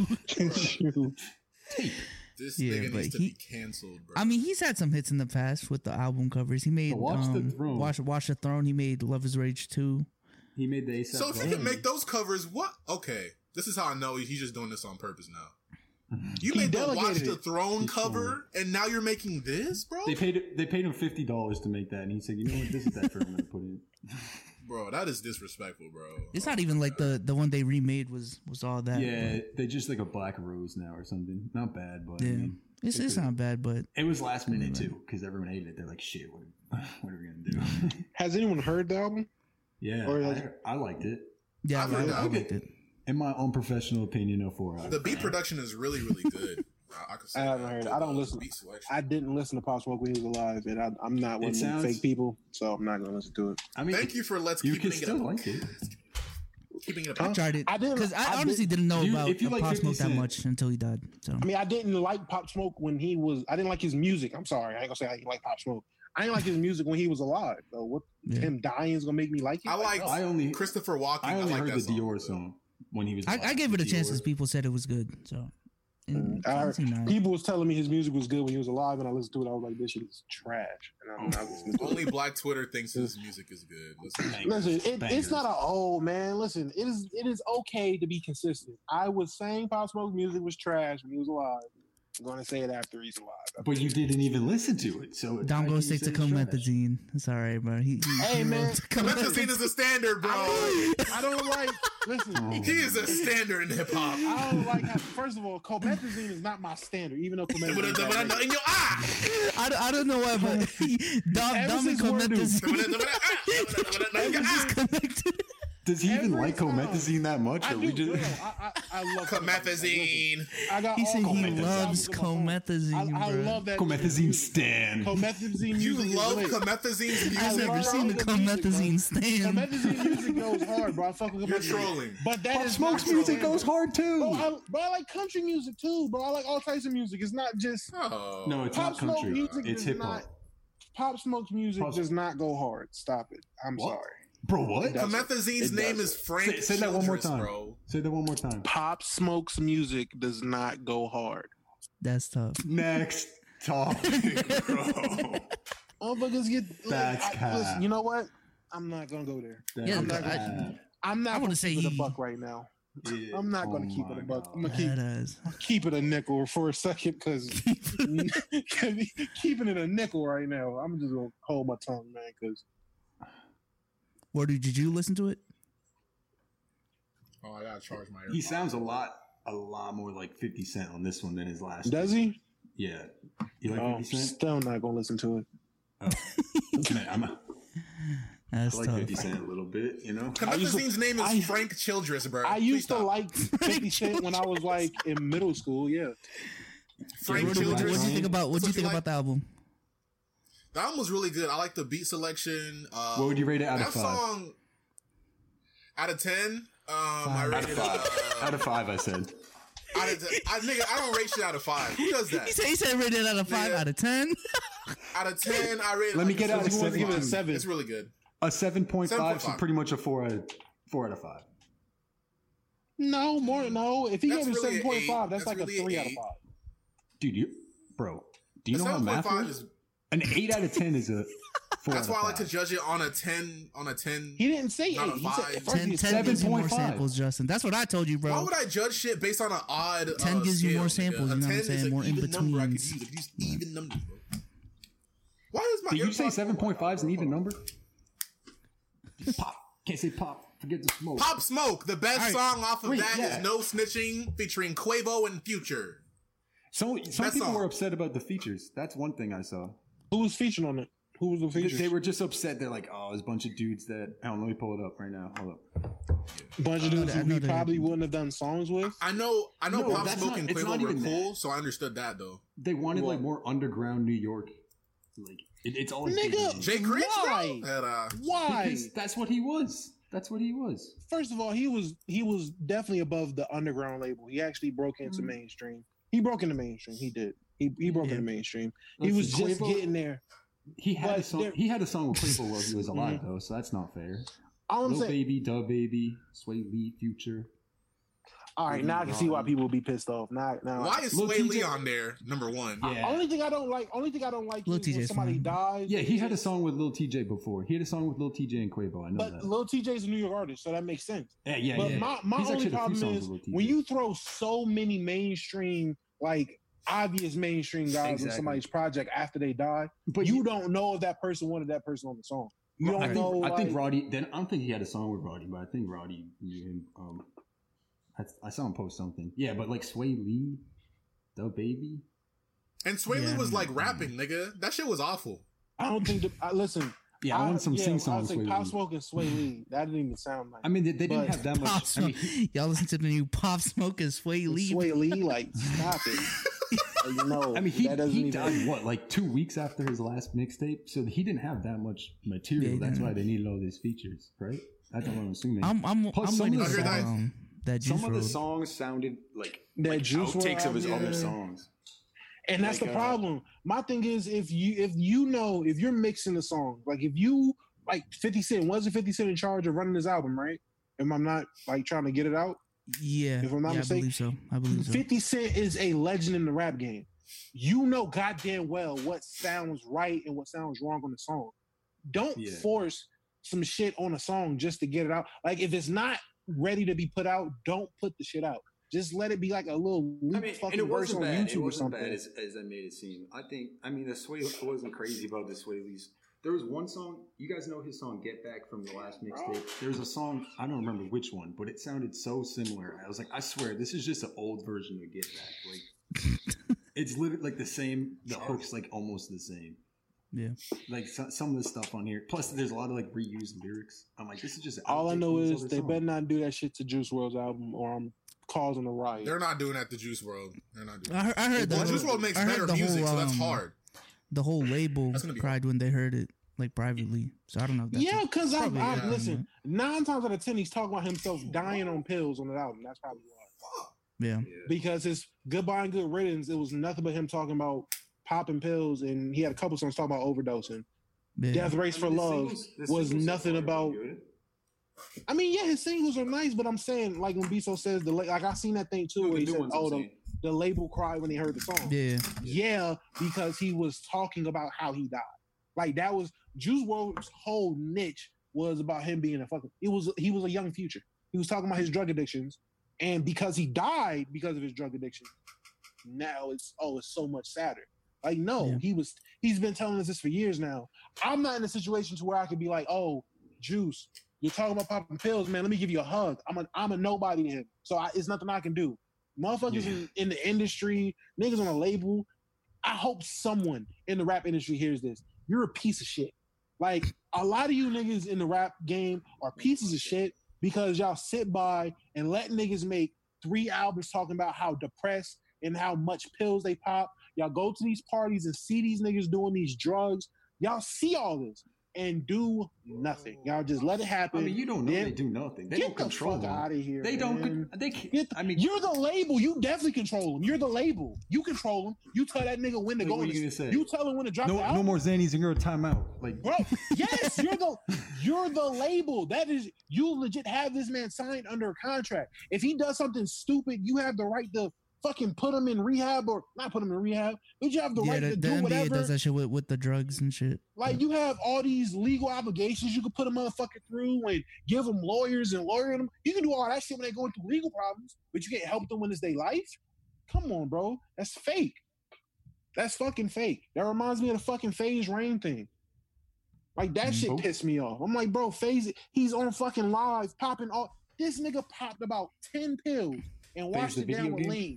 Tape. This nigga needs to be canceled, bro. I mean, he's had some hits in the past with the album covers. He made Watch the Throne. Watch the Throne. He made Love Is Rage 2. He made the ASAP. So if he can make those covers, what? Okay, this is how I know he's just doing this on purpose now. You made the Watch the Throne cover, and now you're making this, bro? They paid him $50 to make that, and he said, "You know what? This is that I'm gonna put in." Bro, that is disrespectful, bro. It's not even like the one they remade was all that. Yeah, they just like a Black Rose now or something. Not bad, but yeah. I mean, it's not bad, but it was last minute too because everyone hated it. They're like, "Shit, what are we gonna do?" Has anyone heard the album? Yeah, I liked it. Yeah, I liked it. In my unprofessional opinion, of 4 out of 5. The beat production is really, really good. I haven't heard it. I don't listen. I didn't listen to Pop Smoke when he was alive, and I'm not one of them fake people, so I'm not going to listen to it. I mean, thank you for keeping it up. Like it. Keeping it up. I tried it because I honestly didn't know about Pop Smoke that much until he died. So I mean, I didn't like Pop Smoke when he was. I didn't like his music. I'm sorry, I ain't gonna say I didn't like Pop Smoke. I didn't like his music when he was alive. So what? Him dying is gonna make me like it. I only Christopher Walken. I only heard the Dior song when he was. I gave it a chance as people said it was good. So. People was telling me his music was good when he was alive, and I listened to it. I was like, "This shit is trash." And I'm not listening to Only Black Twitter thinks his music is good. Listen, it's not a man. Listen, it is okay to be consistent. I was saying Pop Smoke's music was trash when he was alive. I'm going to say it after he's alive. But you didn't even listen to it, so Dom goes stick to Comethazine. It's all right, bro. Hey, man, Comethazine is a standard, bro. I don't like. Listen, he is a standard in hip hop. I don't like. First of all, Comethazine is not my standard, even though Comethazine. In your eye. I don't know why, but Dom and Comethazine. Connected. Does he even like Comethazine that much? I love Comethazine. He said he loves Comethazine. I love that. Comethazine stan. Comethazine You music. love Comethazine's music. I've never seen the Comethazine stand. Comethazine music goes hard, bro. I fuck with You're Comethazine. trolling. But that Pop is Smoke's not music trolling. goes hard too. Bro, I like country music too, bro. I like all types of music. It's not just Oh. No, it's Pop not Smoke country. music. It's hip hop. Pop Smoke's music does not go hard. Stop it. I'm What? sorry. Bro, what? Comethazine's name is Frank. Say that one more Childress, time. bro. Say that one more time. Pop Smoke's music does not go hard. That's tough. Next topic, bro. Motherfuckers get. That's cap. Listen, you know what? I'm not gonna go there. Yeah, I'm not I- gonna. I'm not I wanna gonna say keep it a he- buck right now. Yeah. I'm not gonna Oh keep it my a buck. God. I'm gonna keep it a nickel for a second because keeping it a nickel right now. I'm just gonna hold my tongue, man. Because Where did you listen to it? Oh, I gotta charge my. He AirPods. sounds a lot more like 50 Cent on this one than his last. does he? Yeah. You like Oh, 50 Cent? still not gonna listen to it. Oh. Man, I That's like tough. 50 Cent a little bit, you know? Comethazine's name is Frank Childress, bro. I Please used to stop. like 50 Cent when I was like in middle school. Yeah. Frank What do you Childress. think about? What do you think about the album? The album was really good. I like the beat selection. What would you rate it out of that 5? song out of 10? I rated it Out of 5, I said. out of 10. I don't rate shit out of 5. Who does that? He said rated out of 5 Nigga. out of 10. Out of 10, I rated. Let me get out of He wants to give it a 7. 7. It's really good. A 7.5, so 7.5. pretty much a 4 out of 5. No, more no. If he That's gave it really an 7.5, eight. that's like That's a really 3 an out of 5. Dude, do you The know how math 7.5 works? is. An 8 out of 10 is a 4 That's out why of I like to 5. judge it on a 10. On a 10. He didn't say 8. Not a He said, 5. at first 10, he 10 said gives you more 7.5. samples, Justin. That's what I told you, Why bro. would I judge shit based on an odd? 10 gives you scale, more nigga? samples, A you know what I'm 10 is saying? an More even number. I could in-betweens. use even numbers, bro. Why is my? Did you say AirPods- 7.5 is an even number? Pop. Can't say pop. Forget the smoke. Pop Smoke, the best All right. song off of Wait, that yeah. is No Snitching featuring Quavo and Future. Some Best people song. were upset about the features. That's one thing I saw. Who was featured on it? Who was the features? They were just upset. They're like, oh, there's a bunch of dudes that... Hold on, let me pull it up right now. Hold up. bunch of dudes I who know we that. probably wouldn't have done songs with. I know No, Pop that's Smoke not- and it's not Quavo were even cool, that. so I understood that though. They wanted like What? more underground New York. Like, it's all... Nigga, Jay Critch, Why? bro? And, Why? Because that's what he was. That's what he was. First of all, he was definitely above the underground label. He actually broke into mainstream. He broke into mainstream. He did. He broke into mainstream. He was Listen, just Quavo- getting there. He had But a song. there- He had a song with Quavo while he was alive, though, so that's not fair. All I'm Lil saying, Baby, Dub Baby, Sway Lee, Future. all right, now I can see why people would be pissed off. Now, why is Lil Sway Lee TJ on there? Number one. Yeah. only thing I don't like Lil is when TJ's somebody fine. dies. Yeah, he had a song with Lil TJ before. He had a song with Lil TJ and Quavo. I know But that. Lil TJ's a New York artist, so that makes sense. Yeah. But my He's only actually had a few problem songs is with Lil TJ. when you throw so many mainstream, like obvious mainstream guys on Exactly. somebody's project after they die, But you don't know if that person wanted that person on the song. You don't know. I think like- Roddy. Then I don't think he had a song with Roddy, but I think Roddy knew him. I saw him post something. Yeah, but like Sway Lee, Dub Baby. And Sway Lee Yeah. was like rapping, nigga. That shit was awful. I don't think. Listen. Yeah, I want some sing I songs. say Sway Pop Lee. Smoke and Sway Lee. That didn't even sound like. I mean, they didn't But- have that Pop much. I Smoke. mean, Y'all listen to the new Pop Smoke and Sway Lee. Sway Lee, like stop it. Like, no, I mean, he that doesn't he even. died what, like 2 weeks after his last mixtape, so he didn't have that much material. Yeah, That's yeah. why they needed all these features, right? That's what I'm assuming. I'm Plus, some waiting of the for songs- that Juice Some of the WRLD. songs sounded like That Juice outtakes WRLD of his other album. songs. And that's Like, the problem. My thing is, if you're mixing the song, like if you like 50 Cent, wasn't 50 Cent in charge of running this album, right? If I'm not like trying to get it out, Yeah, If I'm not yeah, mistaken, I believe so. 50 Cent is a legend in the rap game. You know goddamn well what sounds right and what sounds wrong on the song. Don't Yeah. force some shit on a song just to get it out. Like if it's not ready to be put out, don't put the shit out. Just let it be like a little leak fucking verse on YouTube or something. as I made it seem. I mean, the Sway wasn't crazy about the Sway Lee's. There was one song, you guys know his song "Get Back" from the last mixtape. There's a song, I don't remember which one, but it sounded so similar. I was like, I swear, this is just an old version of "Get Back." Like, it's literally like the same. The hook's like almost the same. Yeah. Like some of the stuff on here. Plus, there's a lot of like reused lyrics. I'm like, this is just. All I know is they better not do that shit to Juice WRLD's album, or I'm causing a riot. They're not doing that to Juice WRLD. They're not doing. I heard that. Juice WRLD makes better music, so that's hard. The whole label cried when they heard it, like privately. So I don't know. If that's because I listen. 9 times out of 10, he's talking about himself dying on pills on the album. That's probably why. Yeah. Because his Goodbye and Good Riddance, it was nothing but him talking about popping pills, and he had a couple songs talking about overdosing. Yeah. Death Race for Love was nothing about. I mean, yeah, his singles are nice, but I'm saying, like when Biso says, like I seen that thing too, where he said, the label cried when they heard the song. Yeah, because he was talking about how he died. Like that was Juice WRLD's whole niche was about him being a fucking. He was a young Future. He was talking about his drug addictions, and because he died because of his drug addiction, now it's so much sadder. Like no, he's been telling us this for years now. I'm not in a situation to where I could be like, oh, Juice, you're talking about popping pills, man. Let me give you a hug. I'm a nobody to him, so it's nothing I can do. Motherfuckers in the industry, niggas on a label. I hope someone in the rap industry hears this. You're a piece of shit. Like a lot of you niggas in the rap game are pieces of shit because y'all sit by and let niggas make 3 albums talking about how depressed and how much pills they pop. Y'all go to these parties and see these niggas doing these drugs. Y'all see all this and do nothing. Y'all just let it happen. I mean, you don't know they do nothing. They don't control them. Get the fuck out of here. They don't. They can't. I mean, you're the label. You definitely control them. You're the label. You control them. You tell that nigga when to go. What are you gonna say? You tell him when to drop the album. No more Xannies and you're a timeout. Like, bro, yes, you're the label. That is, you legit have this man signed under a contract. If he does something stupid, you have the right to fucking put him in rehab, or not put him in rehab, but you have the right to do NBA whatever. Does that shit with the drugs and shit. Like you have all these legal obligations you can put a motherfucker through and give them lawyers and lawyer them. You can do all that shit when they're going through legal problems, but you can't help them when it's their life. Come on, bro. That's fake. That's fucking fake. That reminds me of the fucking FaZe Rain thing. Like that shit pissed me off. I'm like, bro, FaZe, he's on fucking live popping all. This nigga popped about 10 pills and washed it down with lean.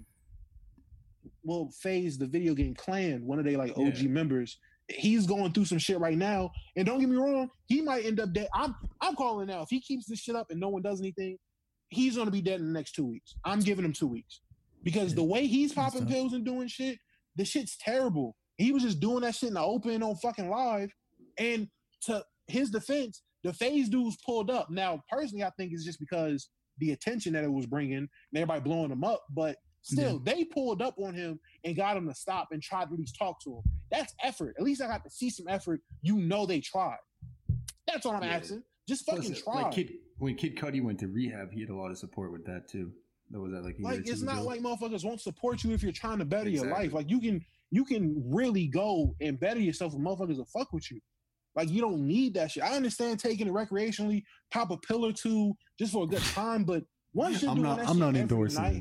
Well, FaZe, the video game Clan, one of their like OG members, he's going through some shit right now. And don't get me wrong, he might end up dead. I'm calling now. If he keeps this shit up and no one does anything, he's gonna be dead in the next 2 weeks. I'm giving him 2 weeks. Because the way he's popping pills and doing shit, the shit's terrible. He was just doing that shit in the open on fucking live. And to his defense, the FaZe dudes pulled up. Now, personally, I think it's just because the attention that it was bringing and everybody blowing him up, but still, they pulled up on him and got him to stop and tried to at least talk to him. That's effort. At least I got to see some effort. You know they tried. That's all I'm asking. Just fucking try. Like when Kid Cudi went to rehab, he had a lot of support with that too. That was that like it's not like motherfuckers won't support you if you're trying to better your life. Like you can really go and better yourself with motherfuckers that fuck with you. Like you don't need that shit. I understand taking it recreationally, pop a pill or two just for a good time, but once you're doing that shit every endorsing night.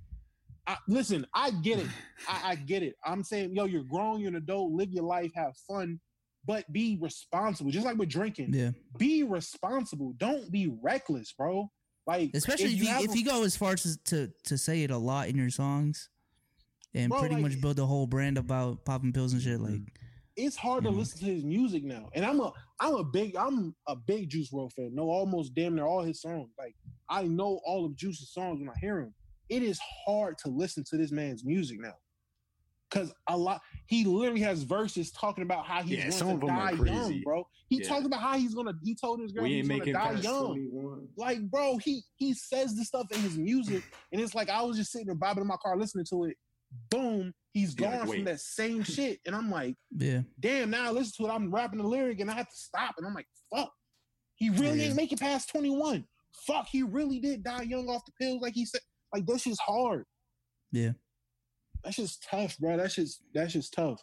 Listen, I get it. I get it. I'm saying, yo, you're grown, you're an adult, live your life, have fun, but be responsible. Just like with drinking. Yeah. Be responsible. Don't be reckless, bro. Like especially if you go as far as to say it a lot in your songs and pretty much build a whole brand about popping pills and shit. Like it's hard to listen to his music now. And I'm a big Juice WRLD fan. Know almost damn near all his songs. Like I know all of Juice's songs when I hear him. It is hard to listen to this man's music now. Cause he literally has verses talking about how he's going to die young, bro. He talks about how he told his girl he's going to die young. 21. Like, bro, he says this stuff in his music, and it's like I was just sitting there bobbing in my car listening to it. Boom, he's gone from that same shit. And I'm like, damn, now I listen to it, I'm rapping the lyric and I have to stop. And I'm like, fuck. He really didn't make it past 21. Fuck, he really did die young off the pills, like he said. Like that shit's hard. Yeah. That's just tough, bro. That's just tough.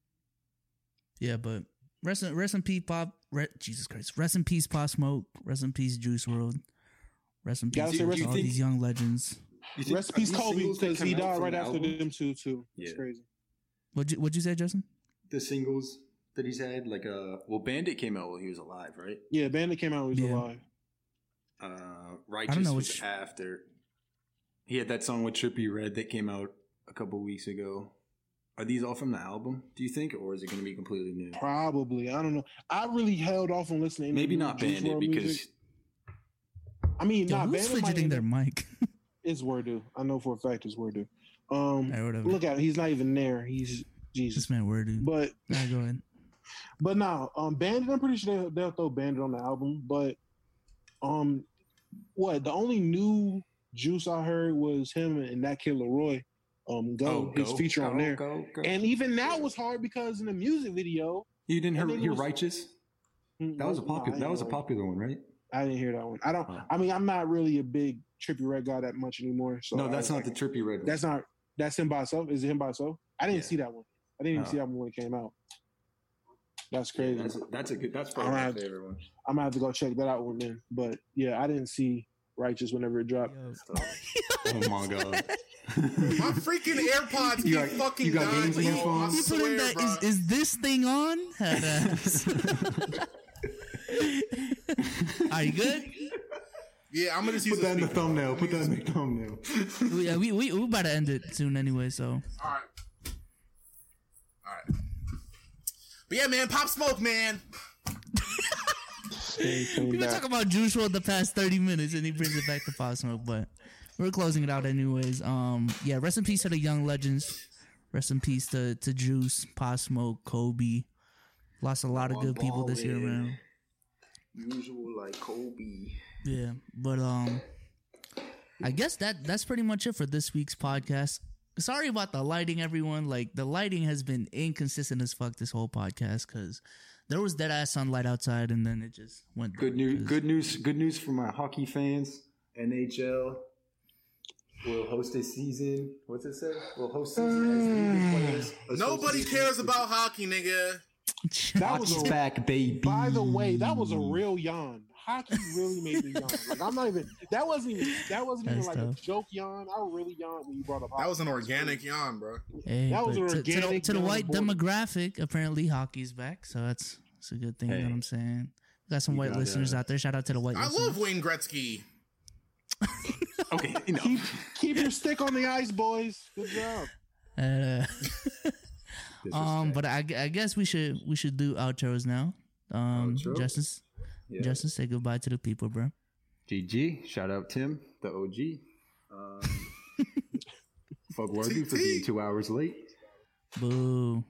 Yeah, but rest in peace, Pop. Jesus Christ. Rest in peace, Pop Smoke. Rest in peace, Juice WRLD. Rest in peace to all these young legends. Rest in peace, Kobe, because he died right after them two too. It's crazy. What'd you say, Justin? The singles that he's had, like Bandit came out while he was alive, right? Yeah, Bandit came out while he was alive. Righteous was after. He had that song with Trippie Redd that came out a couple weeks ago. Are these all from the album, do you think, or is it going to be completely new? Probably. I don't know. I really held off on listening. Maybe not Bandit because. Music. I mean, not Bandit. Who's fidgeting their mic? It's Wordu. I know for a fact it's Wordu. Look at him. He's not even there. He's Jesus. This man Wordu. But go ahead. But now, Bandit. I'm pretty sure they'll throw Bandit on the album. But what the only new Juice I heard was him and that kid Leroy. His feature on there. And even that was hard because in the music video, you didn't hear Righteous. That was a popular. That was a popular one, right? I didn't hear that one. I don't. I mean, I'm not really a big Trippie Redd guy that much anymore. So no, that's not the Trippie Redd one. That's him by himself. Is it him by himself? I didn't see that one. I didn't even see that one when it came out. That's crazy. Yeah, that's a good. That's probably my favorite one. I'm gonna have to go check that out one then. But yeah, I didn't see Righteous whenever it dropped. Oh my god. My freaking AirPods keep fucking dying. You put in that, is this thing on? Are you good? Yeah, I'm gonna just put that in the thumbnail. Put that in the thumbnail. Yeah, we about to end it soon anyway. So. All right. But yeah, man, Pop Smoke, man. We've been talking about Juice WRLD the past 30 minutes, and he brings it back to Pop Smoke, but. We're closing it out anyways. Yeah, rest in peace to the young legends. Rest in peace to Juice, Pop Smoke, Kobe. Lost a lot of good people this year around. Usual like Kobe. Yeah, but I guess that's pretty much it for this week's podcast. Sorry about the lighting, everyone. Like the lighting has been inconsistent as fuck this whole podcast because there was dead ass sunlight outside and then it just went. Good news for my hockey fans. NHL. We'll host a season. What's it say? We'll host season as players. Nobody cares about hockey, nigga. Hockey's back, baby. By the way, that was a real yawn. Hockey really made me yawn. Like I'm not even. That wasn't even like a joke yawn. I really yawned when you brought up hockey. That was an organic yawn, bro. Hey, that was an organic to the white demographic. Apparently, hockey's back, so that's a good thing. You know what I'm saying? Got some white listeners out there. Shout out to the white. I listeners. love Wayne Gretzky. Okay, keep your stick on the ice, boys. Good job. But I guess we should do outros now. Justice, say goodbye to the people, bro. GG. Shout out Tim, the OG. Fuck Wordy for being 2 hours late. Boo.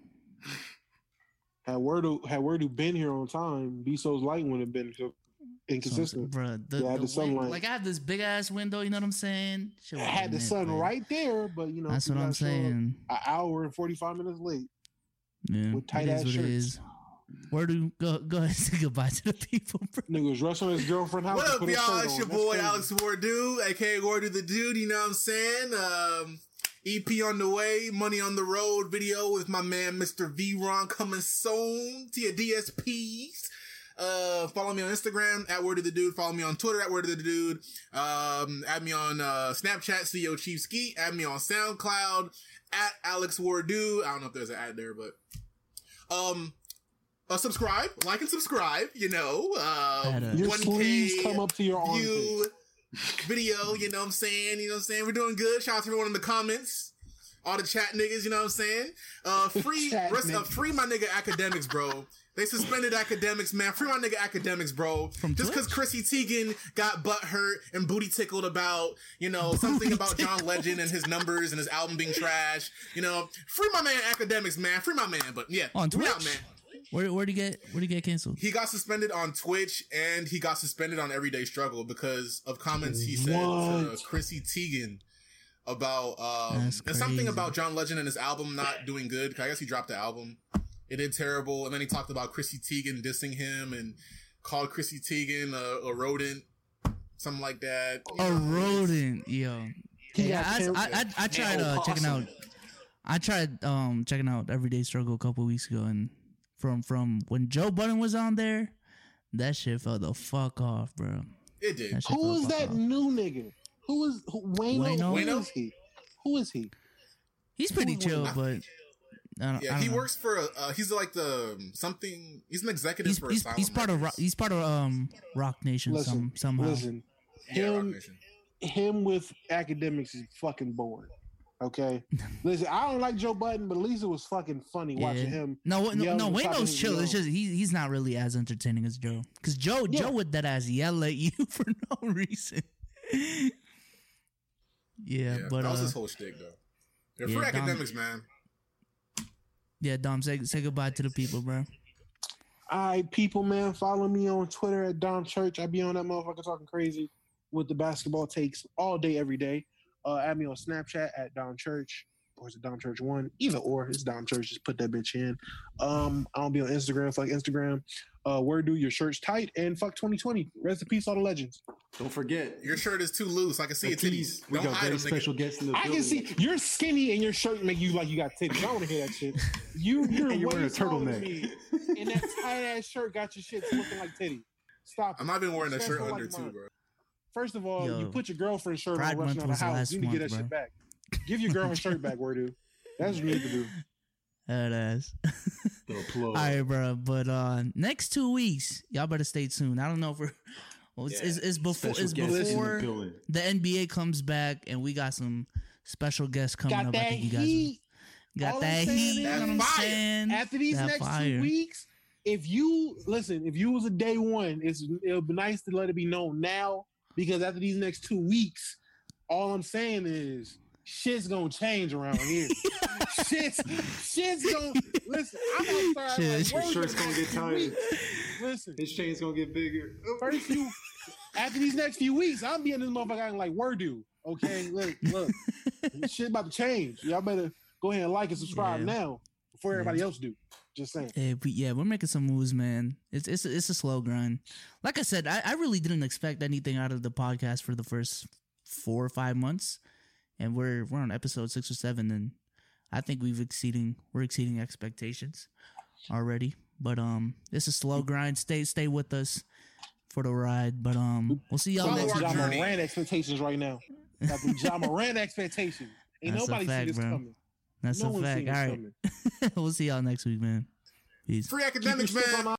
Had Wordu been here on time, Bezos light would have been inconsistent. Bro, the sunlight. Like I have this big ass window, you know what I'm saying? I had the sun right there, but you know that's what I'm saying. An hour and 45 minutes late. Yeah, with tight ass shirts. Where do go ahead and say goodbye to the people, bro. Niggas rush on his girlfriend house. What up, y'all? It's your boy Alex Wordu, aka Wordu the Dude. You know what I'm saying? EP on the way, Money on the Road video with my man Mr. V-Ron coming soon to your DSPs. Follow me on Instagram at Word of the Dude. Follow me on Twitter at Word of the Dude. Add me on Snapchat, CEO Chief Skeet. Add me on SoundCloud at Alex Wordu. I don't know if there's an ad there, but subscribe, like and subscribe. You know, 1K come up to your view video. You know what I'm saying? You know what I'm saying? We're doing good. Shout out to everyone in the comments. All the chat niggas, you know what I'm saying? Free my nigga Academics, bro. They suspended Academics, man. Free my nigga Academics, bro. Just because Chrissy Teigen got butt hurt and booty tickled about, you know, something about John Legend and his numbers and his album being trash. You know, free my man Academics, man. Free my man. But yeah, on Twitch, out, man. Where'd he get canceled? He got suspended on Twitch and he got suspended on Everyday Struggle because of comments he said to Chrissy Teigen about and something about John Legend and his album not doing good. I guess he dropped the album. It did terrible, and then he talked about Chrissy Teigen dissing him and called Chrissy Teigen a rodent, something like that. A rodent, yo. Yeah, I tried checking out. I tried checking out Everyday Struggle a couple weeks ago, and from when Joe Budden was on there, that shit fell the fuck off, bro. It did. Who is that new nigga? Wayno? Who is he? He's pretty chill, but. He works for he's like he's an executive for Asylum. He's part of Rock Nation. Somehow. Listen, Rock Nation. Him with Academics is fucking boring. Okay, listen, I don't like Joe Budden, but at least it was fucking funny watching him. No, Wayno's chill. It's just he's not really as entertaining as Joe, because Joe would that ass yell at you for no reason. But that was his whole shtick, though. They're free academics, man. Yeah, Dom, say goodbye to the people, bro. All right, people, man. Follow me on Twitter at Dom Church. I be on that motherfucker talking crazy with the basketball takes all day, every day. Add me on Snapchat at Dom Church, or is it Dom Church 1? Either or, it's Dom Church. Just put that bitch in. I'll be on Instagram. Fuck Instagram. Where do your shirts tight? And fuck 2020. Rest in peace, all the legends. Don't forget, your shirt is too loose. I can see your titties. We got very special guests in the building. I can see you're skinny and your shirt make you like you got titties. I don't want to hear that shit. You're wearing a turtleneck. And that tight ass shirt got your shit looking like titty. Stop. I'm not even wearing a shirt under too, bro. First of all, you put your girlfriend's shirt on rushing out of the house. You need to get that shit back. Give your girl her shirt back, Wordu. That's what you need to do. That ass. All right, bro. But next 2 weeks, y'all better stay tuned. I don't know if we're. Well, it's before the NBA comes back, and we got some special guests coming up. I think you guys got that heat. After these next 2 weeks, if you was a day one, it'll be nice to let it be known now, because after these next 2 weeks, all I'm saying is shit's gonna change around here. shit's gonna listen. I'm gonna start. His shirt's gonna get tighter. Listen, his chain's gonna get bigger. After these next few weeks, I'm being this motherfucker like Wordu. Okay, look, shit about to change. Y'all better go ahead and like and subscribe now before everybody else do. Just saying. Hey, we're making some moves, man. It's a slow grind. Like I said, I really didn't expect anything out of the podcast for the first 4 or 5 months, and we're on episode 6 or 7, and I think we're exceeding expectations already. But it's a slow grind. Stay with us for the ride. But we'll see y'all next week. Ja Morant expectations right now. Got the Ja Morant expectations. Ain't nobody see this coming. That's a fact. All right. We'll see y'all next week, man. Peace. Free academics, man.